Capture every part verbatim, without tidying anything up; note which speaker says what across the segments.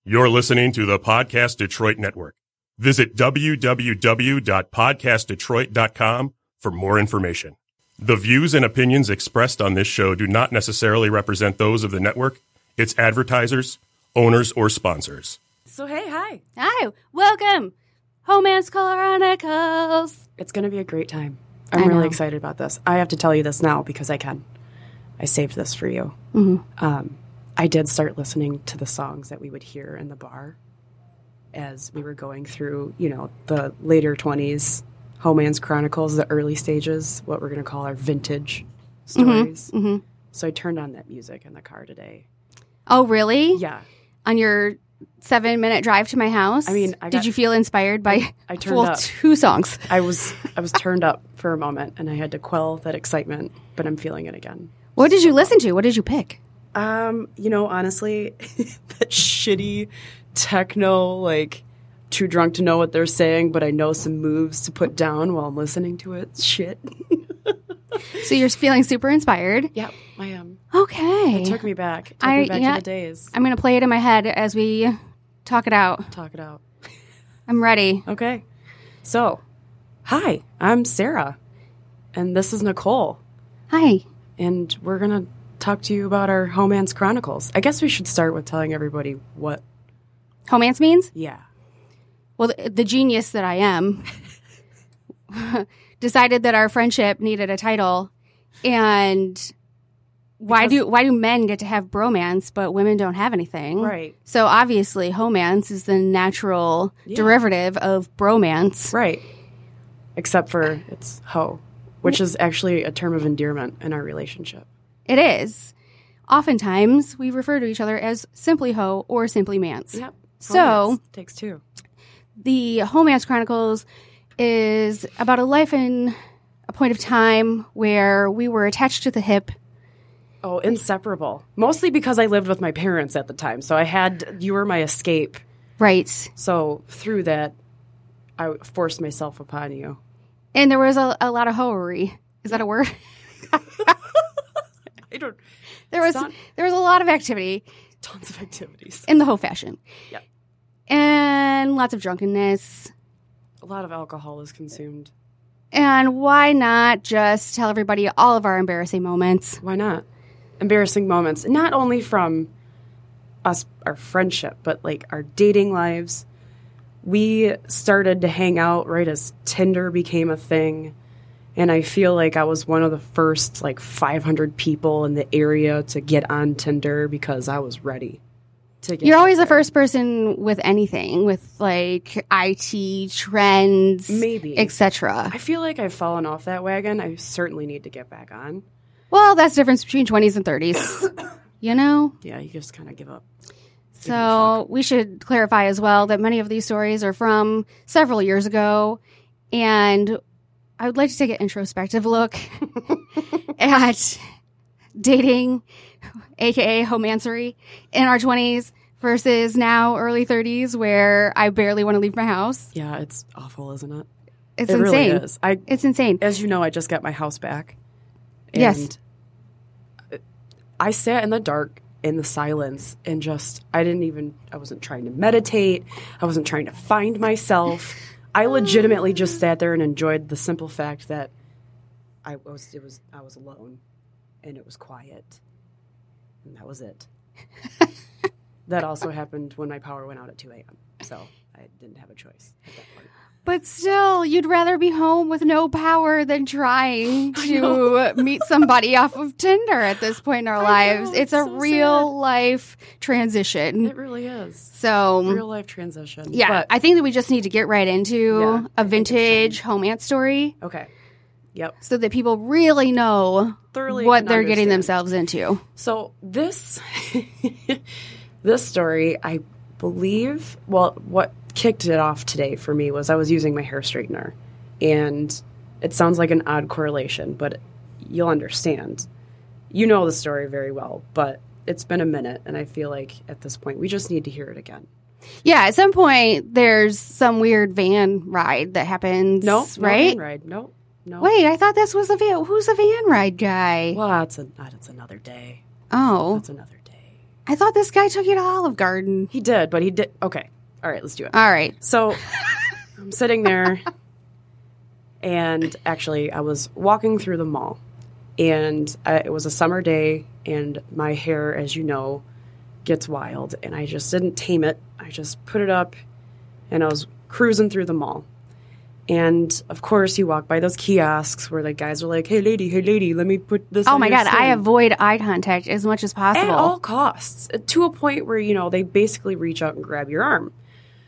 Speaker 1: You're listening to the Podcast Detroit Network. Visit w w w dot podcast detroit dot com for more information. The views and opinions expressed on this show do not necessarily represent those of the network, its advertisers, owners, or sponsors.
Speaker 2: So, hey, hi.
Speaker 3: Hi, welcome. Homance Chronicles.
Speaker 2: It's going to be a great time. I'm really excited about this. I have to tell you this now because I can. I saved this for you.
Speaker 3: Mm-hmm.
Speaker 2: Um, I did start listening to the songs that we would hear in the bar as we were going through, you know, the later twenties, Homance Chronicles, the early stages, what we're going to call our vintage stories.
Speaker 3: Mm-hmm. Mm-hmm.
Speaker 2: So I turned on that music in the car today.
Speaker 3: Oh, really?
Speaker 2: Yeah.
Speaker 3: On your seven-minute drive to my house?
Speaker 2: I mean, I got,
Speaker 3: did you feel inspired by
Speaker 2: I turned
Speaker 3: full
Speaker 2: up.
Speaker 3: two songs?
Speaker 2: I was I was turned up for a moment, and I had to quell that excitement, but I'm feeling it again.
Speaker 3: What did you listen to? What did you pick?
Speaker 2: Um, you know, honestly, that shitty techno, like, too drunk to know what they're saying, but I know some moves to put down while I'm listening to it. Shit.
Speaker 3: So you're feeling super inspired?
Speaker 2: Yep, I am.
Speaker 3: Okay.
Speaker 2: It took me back. It took
Speaker 3: I,
Speaker 2: me back
Speaker 3: yeah,
Speaker 2: to the days.
Speaker 3: I'm going to play it in my head as we talk it out.
Speaker 2: Talk it out.
Speaker 3: I'm ready.
Speaker 2: Okay. So, hi, I'm Sarah, and this is Nicole,
Speaker 3: Hi.
Speaker 2: and we're going to talk to you about our Homance Chronicles. I guess we should start with telling everybody what,
Speaker 3: Homance means?
Speaker 2: yeah.
Speaker 3: Well, the, the genius that I am decided that our friendship needed a title, and why
Speaker 2: Because-
Speaker 3: do why do men get to have bromance but women don't have anything?
Speaker 2: Right.
Speaker 3: So obviously, homance is the natural
Speaker 2: Yeah.
Speaker 3: derivative of bromance.
Speaker 2: Right. Except for it's hoe, which is actually a term of endearment in our relationship.
Speaker 3: It is. Oftentimes, we refer to each other as simply hoe or simply mance.
Speaker 2: Yep.
Speaker 3: So-
Speaker 2: Homance takes two.
Speaker 3: The Homance Chronicles is about a life in a point of time where we were attached to the hip.
Speaker 2: Oh, inseparable. Mostly because I lived with my parents at the time. So I had, you were my escape.
Speaker 3: Right.
Speaker 2: So through that, I forced myself upon you.
Speaker 3: And there was a, a lot of hoery. Is that a word?
Speaker 2: I don't,
Speaker 3: There was
Speaker 2: Son-
Speaker 3: there was a lot of activity
Speaker 2: tons of activities.
Speaker 3: in the hoe fashion.
Speaker 2: Yep.
Speaker 3: And lots of drunkenness.
Speaker 2: A lot of alcohol is consumed.
Speaker 3: And why not just tell everybody all of our embarrassing moments?
Speaker 2: Why not? Embarrassing moments. Not only from us, our friendship, but like our dating lives. We started to hang out right as Tinder became a thing. And I feel like I was one of the first like five hundred people in the area to get on Tinder because I was ready to get
Speaker 3: You're always
Speaker 2: there.
Speaker 3: the first person with anything, with like I T trends,
Speaker 2: Maybe.
Speaker 3: et cetera.
Speaker 2: I feel like I've fallen off that wagon. I certainly need to get back on.
Speaker 3: Well, that's the difference between twenties and thirties, you know?
Speaker 2: Yeah, you just kind of give up.
Speaker 3: So we should clarify as well that many of these stories are from several years ago, and I would like to take an introspective look at dating, aka homancery, in our twenties versus now early thirties, where I barely want to leave my house.
Speaker 2: Yeah, it's awful, isn't it?
Speaker 3: It's
Speaker 2: it
Speaker 3: insane.
Speaker 2: really is. I,
Speaker 3: It's insane.
Speaker 2: as you know, I just got my house back. And
Speaker 3: Yes.
Speaker 2: I sat in the dark, in the silence, and just, I didn't even, I wasn't trying to meditate. I wasn't trying to find myself. I legitimately just sat there and enjoyed the simple fact that I was, it was, I was alone, and it was quiet, and that was it. That also happened when my power went out at two a.m., so I didn't have a choice at that point.
Speaker 3: But still, you'd rather be home with no power than trying to meet somebody off of Tinder at this point in our
Speaker 2: I
Speaker 3: lives.
Speaker 2: know,
Speaker 3: it's
Speaker 2: it's
Speaker 3: a
Speaker 2: so
Speaker 3: real
Speaker 2: sad.
Speaker 3: life transition.
Speaker 2: It really is.
Speaker 3: So,
Speaker 2: Real life transition.
Speaker 3: yeah,
Speaker 2: But,
Speaker 3: I think that we just need to get right into
Speaker 2: Yeah, I think
Speaker 3: a
Speaker 2: it's
Speaker 3: vintage homance story
Speaker 2: okay. Yep.
Speaker 3: so that people really know
Speaker 2: Thoroughly
Speaker 3: what
Speaker 2: can
Speaker 3: they're getting
Speaker 2: understand.
Speaker 3: themselves into.
Speaker 2: So this this story, I believe, well, what kicked it off today for me was I was using my hair straightener, and it sounds like an odd correlation, but you'll understand. You know the story very well, but it's been a minute, and I feel like at this point we just need to hear it again.
Speaker 3: Yeah, at some point, there's some weird van ride that happens,
Speaker 2: No,
Speaker 3: right?
Speaker 2: no van ride. No, no.
Speaker 3: Wait, I thought this was a van. Who's a van ride guy?
Speaker 2: Well, that's a that's another day.
Speaker 3: Oh,
Speaker 2: That's another day.
Speaker 3: I thought this guy took you to Olive Garden.
Speaker 2: He did, but he did. Okay. All right, let's do it.
Speaker 3: All right.
Speaker 2: So I'm sitting there, and actually, I was walking through the mall, and I, it was a summer day, and my hair, as you know, gets wild, and I just didn't tame it. I just put it up, and I was cruising through the mall. And, of course, you walk by those kiosks where the guys are like, hey, lady, hey, lady, let me put this
Speaker 3: Oh,
Speaker 2: on
Speaker 3: my
Speaker 2: your
Speaker 3: God. I
Speaker 2: skin."
Speaker 3: avoid eye contact as much as possible.
Speaker 2: At all costs, to a point where, you know, they basically reach out and grab your arm.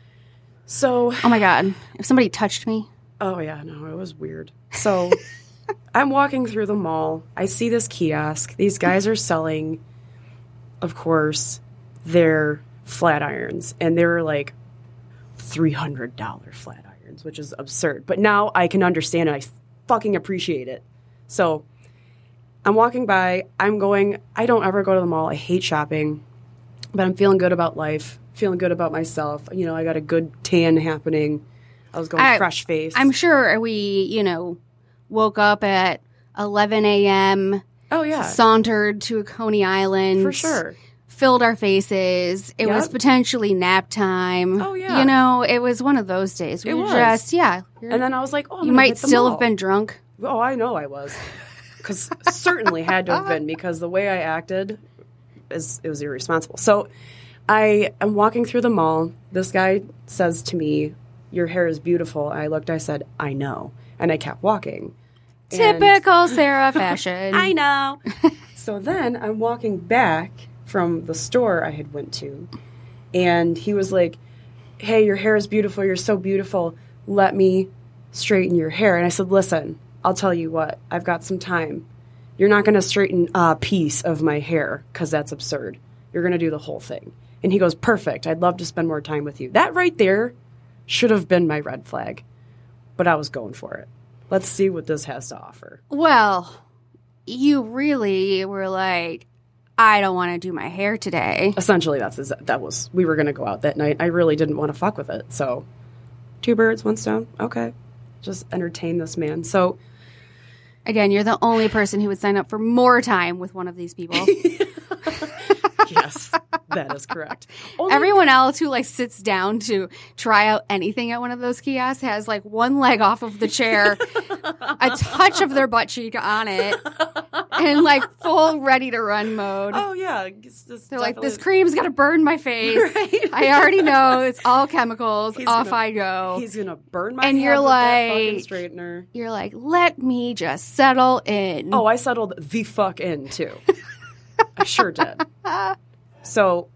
Speaker 2: So,
Speaker 3: Oh, my God. If somebody touched me.
Speaker 2: oh, yeah, no, it was weird. So, I'm walking through the mall. I see this kiosk. These guys are selling, of course, their flat irons. And they were like three hundred dollars flat irons, which is absurd. But now I can understand it. I fucking appreciate it. So, I'm walking by. I'm going, I don't ever go to the mall. I hate shopping. But I'm feeling good about life, feeling good about myself. You know, I got a good tan happening. I was going
Speaker 3: I-
Speaker 2: fresh face.
Speaker 3: I'm sure we, you know, woke up at eleven a.m.,
Speaker 2: oh, yeah.
Speaker 3: sauntered to Coney Island.
Speaker 2: For sure.
Speaker 3: Filled our faces. It was
Speaker 2: Yep.
Speaker 3: potentially nap time.
Speaker 2: Oh, yeah.
Speaker 3: You know, it was one of those days. We
Speaker 2: It
Speaker 3: were
Speaker 2: was.
Speaker 3: just, yeah. you're-
Speaker 2: And then I was like, oh, I'm
Speaker 3: you
Speaker 2: gonna
Speaker 3: might
Speaker 2: hit the
Speaker 3: still
Speaker 2: mall.
Speaker 3: have been drunk.
Speaker 2: Oh, I know I was. Because certainly had to have been, because the way I acted, is it was irresponsible. So I am walking through the mall. This guy says to me, your hair is beautiful. I looked, I said, I know. And I kept walking. And-
Speaker 3: Typical Sarah fashion.
Speaker 2: I know. So then I'm walking back from the store I had went to, and he was like, hey, your hair is beautiful. You're so beautiful. Let me straighten your hair. And I said, listen, I'll tell you what. I've got some time. You're not going to straighten a piece of my hair because that's absurd. You're going to do the whole thing. And he goes, perfect. I'd love to spend more time with you. That right there should have been my red flag, but I was going for it. Let's see what this has to offer.
Speaker 3: Well, you really were like, I don't want to do my hair today.
Speaker 2: Essentially, that's that was we were going to go out that night. I really didn't want to fuck with it. So, two birds, one stone. Okay, just entertain this man. So,
Speaker 3: Again, you're the only person who would sign up for more time with one of these people.
Speaker 2: yes, that is correct. Only
Speaker 3: Everyone else who like sits down to try out anything at one of those kiosks has like one leg off of the chair, a touch of their butt cheek on it, and like full ready to run mode.
Speaker 2: Oh yeah, it's just
Speaker 3: They're like, this
Speaker 2: definitely-
Speaker 3: cream's gonna burn my face.
Speaker 2: Right.
Speaker 3: I already know it's all chemicals.
Speaker 2: He's
Speaker 3: Off
Speaker 2: gonna-
Speaker 3: I go.
Speaker 2: He's gonna burn my
Speaker 3: And
Speaker 2: head
Speaker 3: you're
Speaker 2: with that fucking
Speaker 3: like-
Speaker 2: straightener.
Speaker 3: You're like, let me just settle in.
Speaker 2: Oh, I settled the fuck in too. I sure did. So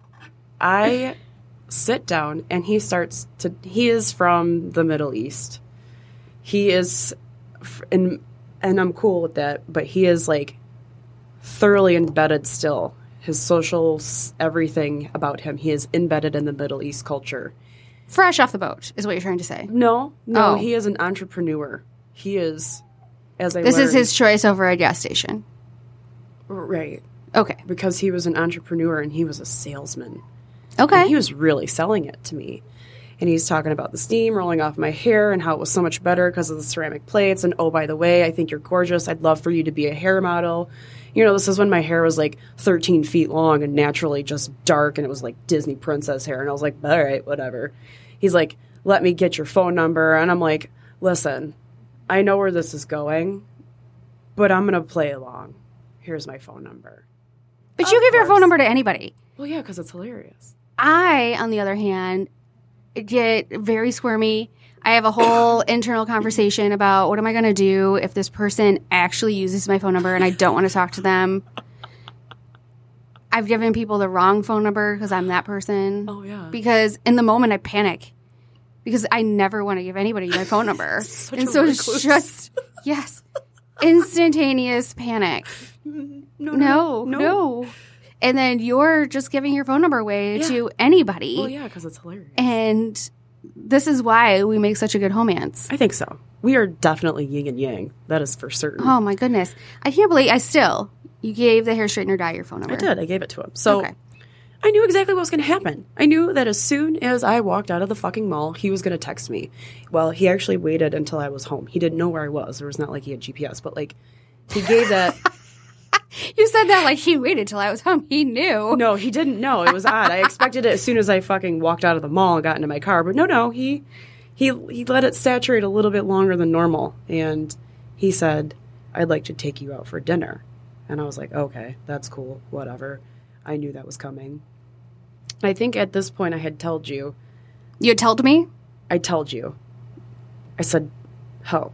Speaker 2: I sit down and he starts to, he is from the Middle East. He is, f- and, and I'm cool with that, but he is like thoroughly embedded still. His socials, everything about him, he is embedded in the Middle East culture.
Speaker 3: Fresh off the boat is what you're trying to say.
Speaker 2: No, no,
Speaker 3: Oh.
Speaker 2: he is an entrepreneur. He is, as I
Speaker 3: This is
Speaker 2: learned-
Speaker 3: his choice over a gas station.
Speaker 2: right.
Speaker 3: Okay.
Speaker 2: Because he was an entrepreneur and he was a salesman.
Speaker 3: Okay.
Speaker 2: And he was really selling it to me. And he's talking about the steam rolling off my hair and how it was so much better because of the ceramic plates. And oh, by the way, I think you're gorgeous. I'd love for you to be a hair model. You know, this is when my hair was like thirteen feet long and naturally just dark. And it was like Disney princess hair. And I was like, all right, whatever. He's like, let me get your phone number. And I'm like, listen, I know where this is going, but I'm going to play along. Here's my phone number.
Speaker 3: But you
Speaker 2: Of
Speaker 3: give your phone
Speaker 2: course.
Speaker 3: number to anybody.
Speaker 2: Well, yeah, because it's hilarious.
Speaker 3: I, on the other hand, get very squirmy. I have a whole internal conversation about what am I going to do if this person actually uses my phone number and I don't want to talk to them. I've given people the wrong phone number because I'm that person.
Speaker 2: Oh, yeah.
Speaker 3: Because in the moment I panic because I never want to give anybody my phone number.
Speaker 2: Such
Speaker 3: and
Speaker 2: a
Speaker 3: so
Speaker 2: recluse.
Speaker 3: it's just, yes, instantaneous panic.
Speaker 2: No,
Speaker 3: No, no. And then you're just giving your phone number away
Speaker 2: Yeah.
Speaker 3: to anybody.
Speaker 2: Well, yeah, because it's hilarious.
Speaker 3: And this is why we make such a good homance.
Speaker 2: I think so. We are definitely yin and yang. That is for certain.
Speaker 3: Oh my goodness. I can't believe I still, you gave the hair straightener guy your phone number.
Speaker 2: I did. I gave it to him. So
Speaker 3: Okay.
Speaker 2: I knew exactly what was going to happen. I knew that as soon as I walked out of the fucking mall, he was going to text me. Well, he actually waited until I was home. He didn't know where I was. It was not like he had G P S, but like he gave that
Speaker 3: You said that like he waited till I was home. He knew.
Speaker 2: No, he didn't know. It was odd. I expected it as soon as I fucking walked out of the mall and got into my car. But no, no, he he he let it saturate a little bit longer than normal. And he said, I'd like to take you out for dinner. And I was like, okay, that's cool. Whatever. I knew that was coming. I think at this point I had told you.
Speaker 3: You had told me?
Speaker 2: I told you. I said, ho.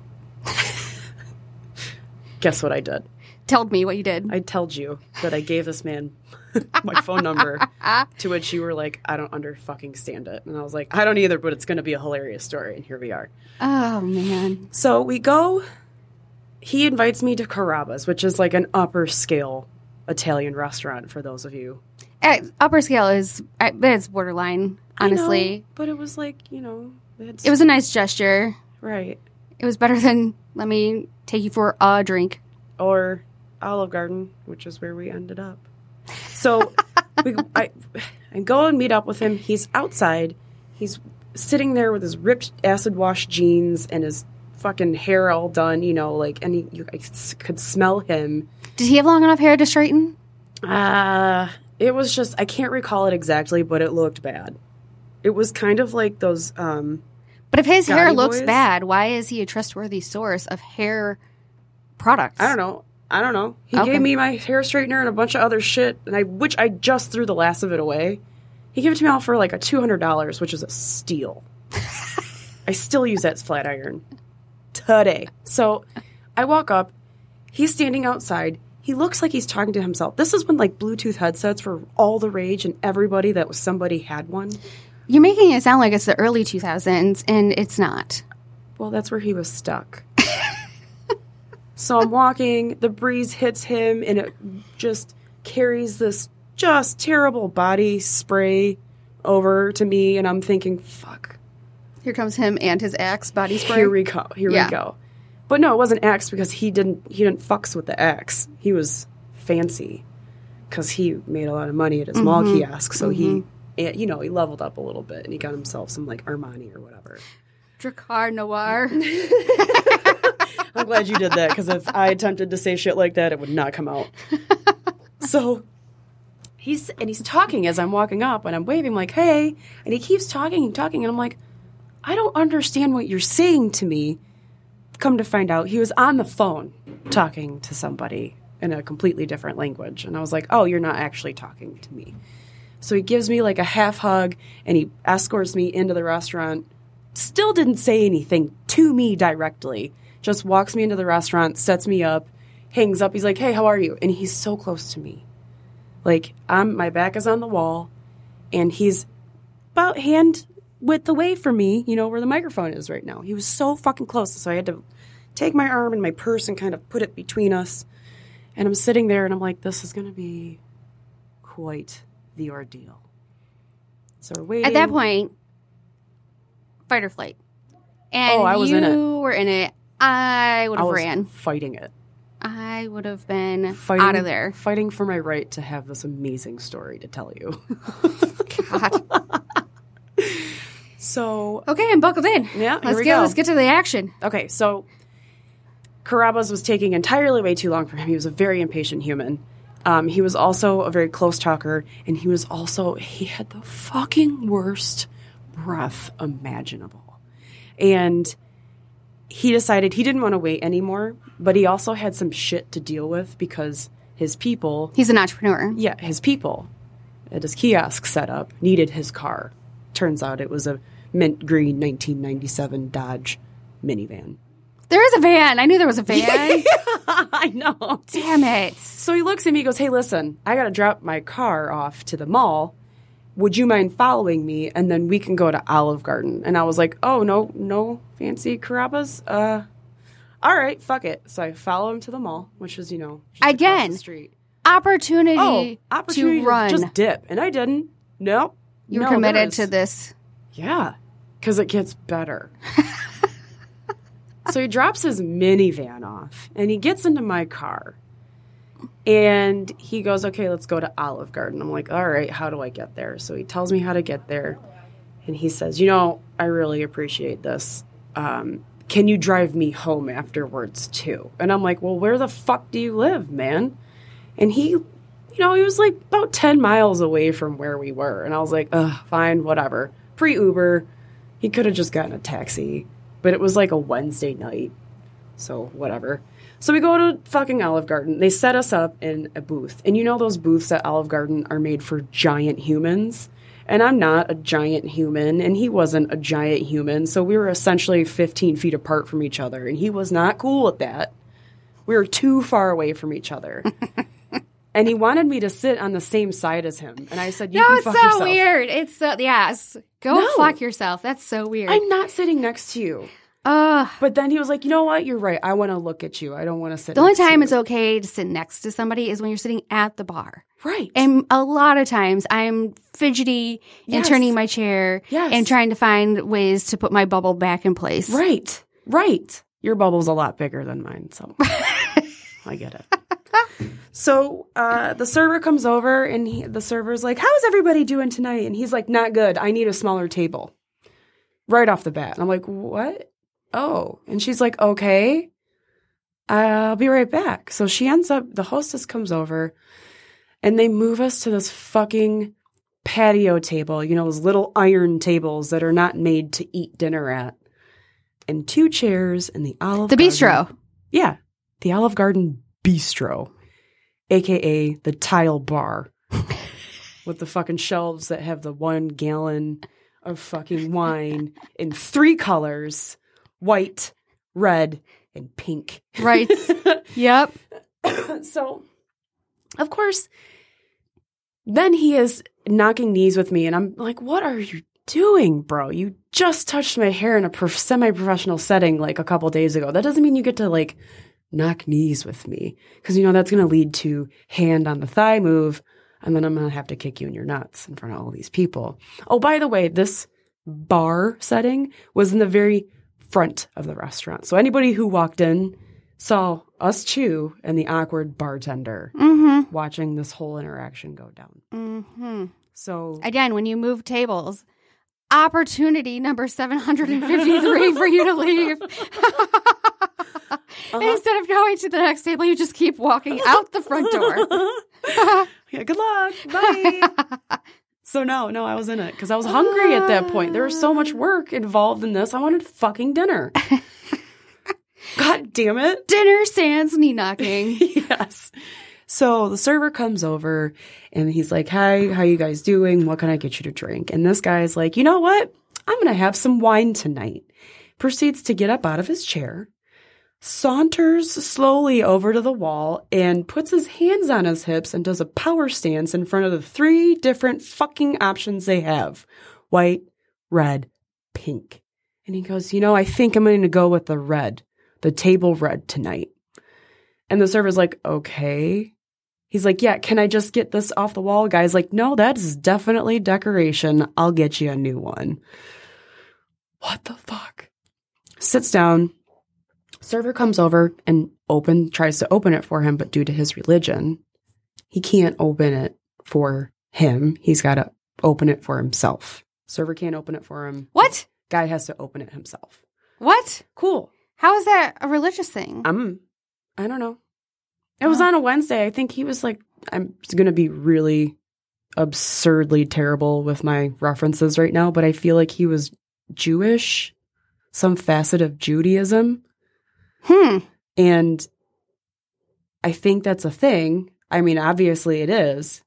Speaker 2: Guess what I did?
Speaker 3: Told me what you did.
Speaker 2: I told you that I gave this man my phone number, to which you were like, I don't under fucking stand it. And I was like, I don't either, but it's going to be a hilarious story. And here we are.
Speaker 3: Oh, man.
Speaker 2: So we go, he invites me to Carrabba's, which is like an upper scale Italian restaurant for those of you.
Speaker 3: At upper scale is, it's borderline, honestly.
Speaker 2: I know, but it was like, you know. It's,
Speaker 3: it was a nice gesture.
Speaker 2: Right.
Speaker 3: It was better than, let me take you for a drink.
Speaker 2: Or Olive Garden, which is where we ended up. So we, I, I go and meet up with him. He's outside. He's sitting there with his ripped acid wash jeans and his fucking hair all done, you know, like, and he, you I could smell him.
Speaker 3: Did he have long enough hair to straighten?
Speaker 2: Uh, it was just, I can't recall it exactly, but it looked bad. It was kind of like those, um...
Speaker 3: But if his hair looks
Speaker 2: boys.
Speaker 3: bad, why is he a trustworthy source of hair products?
Speaker 2: I don't know. I don't know. He
Speaker 3: okay.
Speaker 2: gave me my hair straightener and a bunch of other shit, and I which I just threw the last of it away. He gave it to me all for like a two hundred dollars, which is a steal. I still use that flat iron today. So I walk up. He's standing outside. He looks like he's talking to himself. This is when like Bluetooth headsets were all the rage, and everybody that was somebody had one.
Speaker 3: You're making it sound like it's the early two thousands, and it's not.
Speaker 2: Well, that's where he was stuck. So I'm walking, the breeze hits him, and it just carries this just terrible body spray over to me, and I'm thinking, fuck.
Speaker 3: Here comes him and his Axe body spray.
Speaker 2: Here we go. Here
Speaker 3: yeah.
Speaker 2: we go. But no, it wasn't Axe because he didn't he didn't fucks with the Axe. He was fancy because he made a lot of money at his mm-hmm. mall kiosk, so mm-hmm. he, you know, he leveled up a little bit, and he got himself some, like, Armani or whatever.
Speaker 3: Drakkar Noir.
Speaker 2: I'm glad you did that, because if I attempted to say shit like that, it would not come out. So he's and he's talking as I'm walking up, and I'm waving like, hey, and he keeps talking and talking, and I'm like, I don't understand what you're saying to me. Come to find out, he was on the phone talking to somebody in a completely different language, and I was like, oh, you're not actually talking to me. So he gives me like a half hug, and he escorts me into the restaurant. Still didn't say anything to me directly. Just walks me into the restaurant, sets me up, hangs up. He's like, hey, how are you? And he's so close to me. Like, I'm, my back is on the wall, and he's about hand width away from me, you know, where the microphone is right now. He was so fucking close. So I had to take my arm and my purse and kind of put it between us. And I'm sitting there, and I'm like, this is going to be quite the ordeal. So we're waiting.
Speaker 3: At that point, fight or flight. And
Speaker 2: oh, I was
Speaker 3: you
Speaker 2: in it.
Speaker 3: were in it. I would have
Speaker 2: I was
Speaker 3: ran.
Speaker 2: Fighting it.
Speaker 3: I would have been
Speaker 2: fighting,
Speaker 3: out of there.
Speaker 2: Fighting for my right to have this amazing story to tell you.
Speaker 3: God.
Speaker 2: So.
Speaker 3: Okay, I'm buckled in.
Speaker 2: Yeah,
Speaker 3: let's
Speaker 2: here we
Speaker 3: get,
Speaker 2: go.
Speaker 3: Let's get to the action.
Speaker 2: Okay, so Carrabba's was taking entirely way too long for him. He was a very impatient human. Um, he was also a very close talker, and he was also, he had the fucking worst breath imaginable. And he decided he didn't want to wait anymore, but he also had some shit to deal with because his people...
Speaker 3: He's an entrepreneur.
Speaker 2: Yeah, his people at his kiosk setup needed his car. Turns out it was a mint green nineteen ninety-seven Dodge minivan.
Speaker 3: There is a van. I knew there was a van.
Speaker 2: I know.
Speaker 3: Damn it.
Speaker 2: So he looks at me and goes, hey, listen, I got to drop my car off to the mall. Would you mind following me? And then we can go to Olive Garden. And I was like, oh, no, no fancy Carrabba's? Uh, all right, fuck it. So I follow him to the mall, which is, you know, just
Speaker 3: Again,
Speaker 2: across the street.
Speaker 3: Opportunity,
Speaker 2: oh, opportunity
Speaker 3: to run.
Speaker 2: To just dip. And I didn't. Nope.
Speaker 3: You were
Speaker 2: no,
Speaker 3: committed to this.
Speaker 2: Yeah, because it gets better. So he drops his minivan off, and he gets into my car. And he goes, okay, let's go to Olive Garden. I'm like, all right, how do I get there? So he tells me how to get there. And he says, you know, I really appreciate this. Um, can you drive me home afterwards, too? And I'm like, well, where the fuck do you live, man? And he, you know, he was like about ten miles away from where we were. And I was like, ugh, fine, whatever. Pre-Uber. He could have just gotten a taxi. But it was like a Wednesday night. So whatever. So we go to fucking Olive Garden. They set us up in a booth. And you know those booths at Olive Garden are made for giant humans? And I'm not a giant human, and he wasn't a giant human. So we were essentially fifteen feet apart from each other. And he was not cool with that. We were too far away from each other. And he wanted me to sit on the same side as him. And I said, you
Speaker 3: no,
Speaker 2: can
Speaker 3: it's
Speaker 2: fuck
Speaker 3: so
Speaker 2: yourself.
Speaker 3: weird. It's so, yes. Go
Speaker 2: No.
Speaker 3: fuck yourself. That's so weird.
Speaker 2: I'm not sitting next to you.
Speaker 3: Ugh.
Speaker 2: But then he was like, you know what? You're right. I want to look at you. I don't want to sit
Speaker 3: The only
Speaker 2: next to
Speaker 3: time
Speaker 2: you.
Speaker 3: it's okay to sit next to somebody is when you're sitting at the bar.
Speaker 2: Right.
Speaker 3: And a lot of times I'm fidgety and
Speaker 2: Yes.
Speaker 3: turning my chair
Speaker 2: Yes.
Speaker 3: and trying to find ways to put my bubble back in place.
Speaker 2: Right. Right. Your bubble's a lot bigger than mine, so I get it. So uh, the server comes over, and he, the server's like, how's everybody doing tonight? And he's like, not good. I need a smaller table. Right off the bat. And I'm like, what? Oh. And she's like, okay. I'll be right back. So she ends up, the hostess comes over, and they move us to this fucking patio table, you know, those little iron tables that are not made to eat dinner at. And two chairs in the Olive
Speaker 3: The
Speaker 2: Garden.
Speaker 3: bistro.
Speaker 2: Yeah. The Olive Garden Bistro, a k a the tile bar with the fucking shelves that have the one gallon of fucking wine in three colors, white, red, and pink.
Speaker 3: Right. Yep.
Speaker 2: So, of course, then he is knocking knees with me, and I'm like, what are you doing, bro? You just touched my hair in a prof- semi-professional setting like a couple days ago. That doesn't mean you get to like knock knees with me, because you know that's going to lead to hand on the thigh move, and then I'm going to have to kick you in your nuts in front of all these people. Oh, by the way, this bar setting was in the very front of the restaurant, so anybody who walked in saw us two and the awkward bartender
Speaker 3: Mm-hmm.
Speaker 2: watching this whole interaction go down.
Speaker 3: Mm-hmm.
Speaker 2: So
Speaker 3: Again, when you move tables, opportunity number seven hundred fifty-three for you to leave.
Speaker 2: uh-huh.
Speaker 3: Instead of going to the next table, you just keep walking out the front door.
Speaker 2: Yeah, good luck. Bye. So no, no, I was in it because I was hungry at that point. There was so much work involved in this. I wanted fucking dinner. God damn it.
Speaker 3: Dinner sans knee knocking.
Speaker 2: Yes. So the server comes over and he's like, hi, how you guys doing? What can I get you to drink? And this guy's like, you know what? I'm going to have some wine tonight. Proceeds to get up out of his chair, saunters slowly over to the wall, and puts his hands on his hips and does a power stance in front of the three different fucking options they have. White, red, pink. And he goes, you know, I think I'm going to go with the red, the table red tonight. And the server's like, okay. He's like, yeah, can I just get this off the wall? Guy's like, no, that is definitely decoration. I'll get you a new one. What the fuck? Sits down. Server comes over and open tries to open it for him, but due to his religion, he can't open it for him. He's got to open it for himself. Server can't open it for him.
Speaker 3: What?
Speaker 2: Guy has to open it himself.
Speaker 3: What?
Speaker 2: Cool.
Speaker 3: How is that a religious thing?
Speaker 2: Um, I don't know. It was on a Wednesday. I think he was like, I'm going to be really absurdly terrible with my references right now, but I feel like he was Jewish, some facet of Judaism.
Speaker 3: Hmm.
Speaker 2: And I think that's a thing. I mean, obviously it is.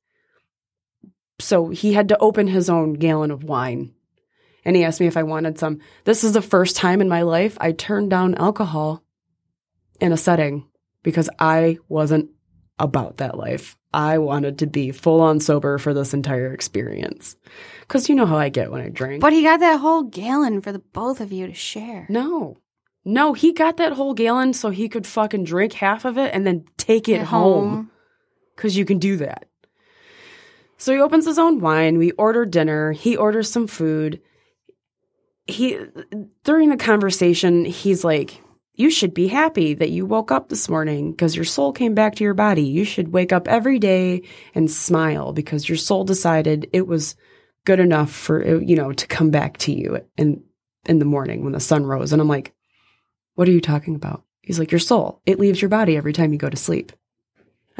Speaker 2: So he had to open his own gallon of wine. And he asked me if I wanted some. This is the first time in my life I turned down alcohol in a setting because I wasn't about that life. I wanted to be full on sober for this entire experience. Because you know how I get when I drink.
Speaker 3: But he got that whole gallon for the both of you to share.
Speaker 2: No. No, he got that whole gallon so he could fucking drink half of it and then take it
Speaker 3: At
Speaker 2: home.
Speaker 3: home.
Speaker 2: Because you can do that. So he opens his own wine. We order dinner. He orders some food. He, during the conversation, he's like, you should be happy that you woke up this morning because your soul came back to your body. You should wake up every day and smile because your soul decided it was good enough for, you know, to come back to you in, in the morning when the sun rose. And I'm like, what are you talking about? He's like, your soul, it leaves your body every time you go to sleep.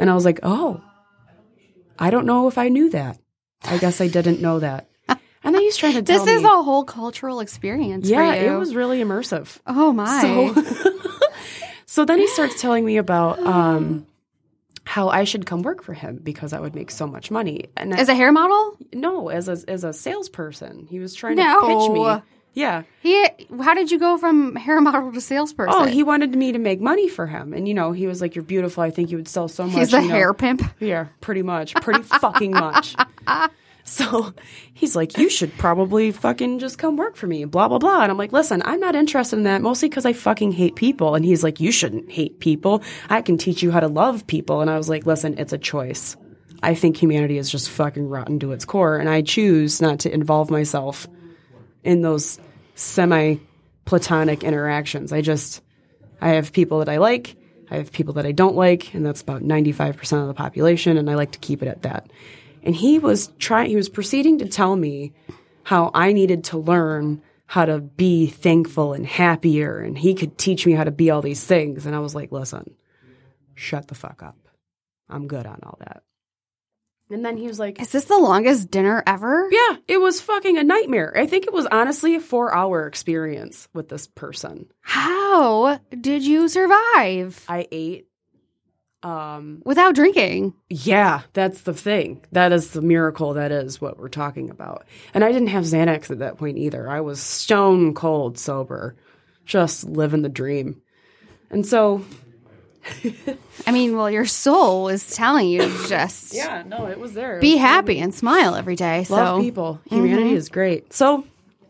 Speaker 2: And I was like, oh, I don't know if I knew that. I guess I didn't know that. And then he's trying to tell
Speaker 3: This is
Speaker 2: me,
Speaker 3: a whole cultural experience
Speaker 2: yeah,
Speaker 3: for you.
Speaker 2: it was really immersive.
Speaker 3: Oh, my.
Speaker 2: So, so then he starts telling me about um, how I should come work for him because I would make so much money. And
Speaker 3: As a hair model?
Speaker 2: I, no, as a as a salesperson, he was trying
Speaker 3: No.
Speaker 2: to pitch me. Yeah.
Speaker 3: He. How did you go from hair model to salesperson?
Speaker 2: Oh, he wanted me to make money for him, and you know, he was like, "You're beautiful. I think you would sell so much."
Speaker 3: He's the
Speaker 2: you know.
Speaker 3: hair pimp.
Speaker 2: Yeah, pretty much, pretty fucking much. So he's like, you should probably fucking just come work for me, blah, blah, blah. And I'm like, listen, I'm not interested in that, mostly because I fucking hate people. And he's like, you shouldn't hate people. I can teach you how to love people. And I was like, listen, it's a choice. I think humanity is just fucking rotten to its core. And I choose not to involve myself in those semi-platonic interactions. I just, I have people that I like. I have people that I don't like. And that's about ninety-five percent of the population. And I like to keep it at that. And he was trying, he was proceeding to tell me how I needed to learn how to be thankful and happier. And he could teach me how to be all these things. And I was like, listen, shut the fuck up. I'm good on all that. And then he was like,
Speaker 3: Is this the longest dinner ever?
Speaker 2: yeah, it was fucking a nightmare. I think it was honestly a four hour experience with this person.
Speaker 3: How did you survive
Speaker 2: I ate. Um,
Speaker 3: without drinking?
Speaker 2: Yeah, that's the thing. That is the miracle. That is what we're talking about. And I didn't have Xanax at that point either. I was stone cold sober, just living the dream. And so,
Speaker 3: I mean, well, your soul is telling you to just
Speaker 2: yeah, no, it was there. It
Speaker 3: be
Speaker 2: was
Speaker 3: happy and smile every day.
Speaker 2: Love
Speaker 3: So
Speaker 2: people. Humanity
Speaker 3: Mm-hmm.
Speaker 2: is great. So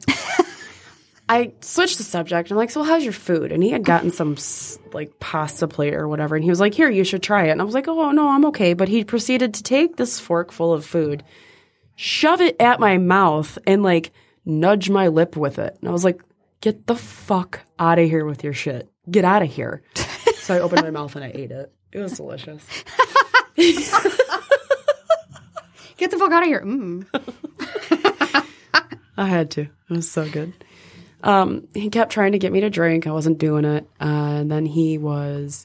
Speaker 2: I switched the subject. I'm like, so how's your food? And he had gotten some s- like pasta plate or whatever. And he was like, here, you should try it. And I was like, oh, no, I'm okay. But he proceeded to take this fork full of food, shove it at my mouth, and like nudge my lip with it. And I was like, get the fuck out of here with your shit. Get out of here. So I opened my mouth and I ate it. It was delicious.
Speaker 3: get the fuck out of here. Mm.
Speaker 2: I had to. It was so good. Um, he kept trying to get me to drink. I wasn't doing it. Uh, and then he was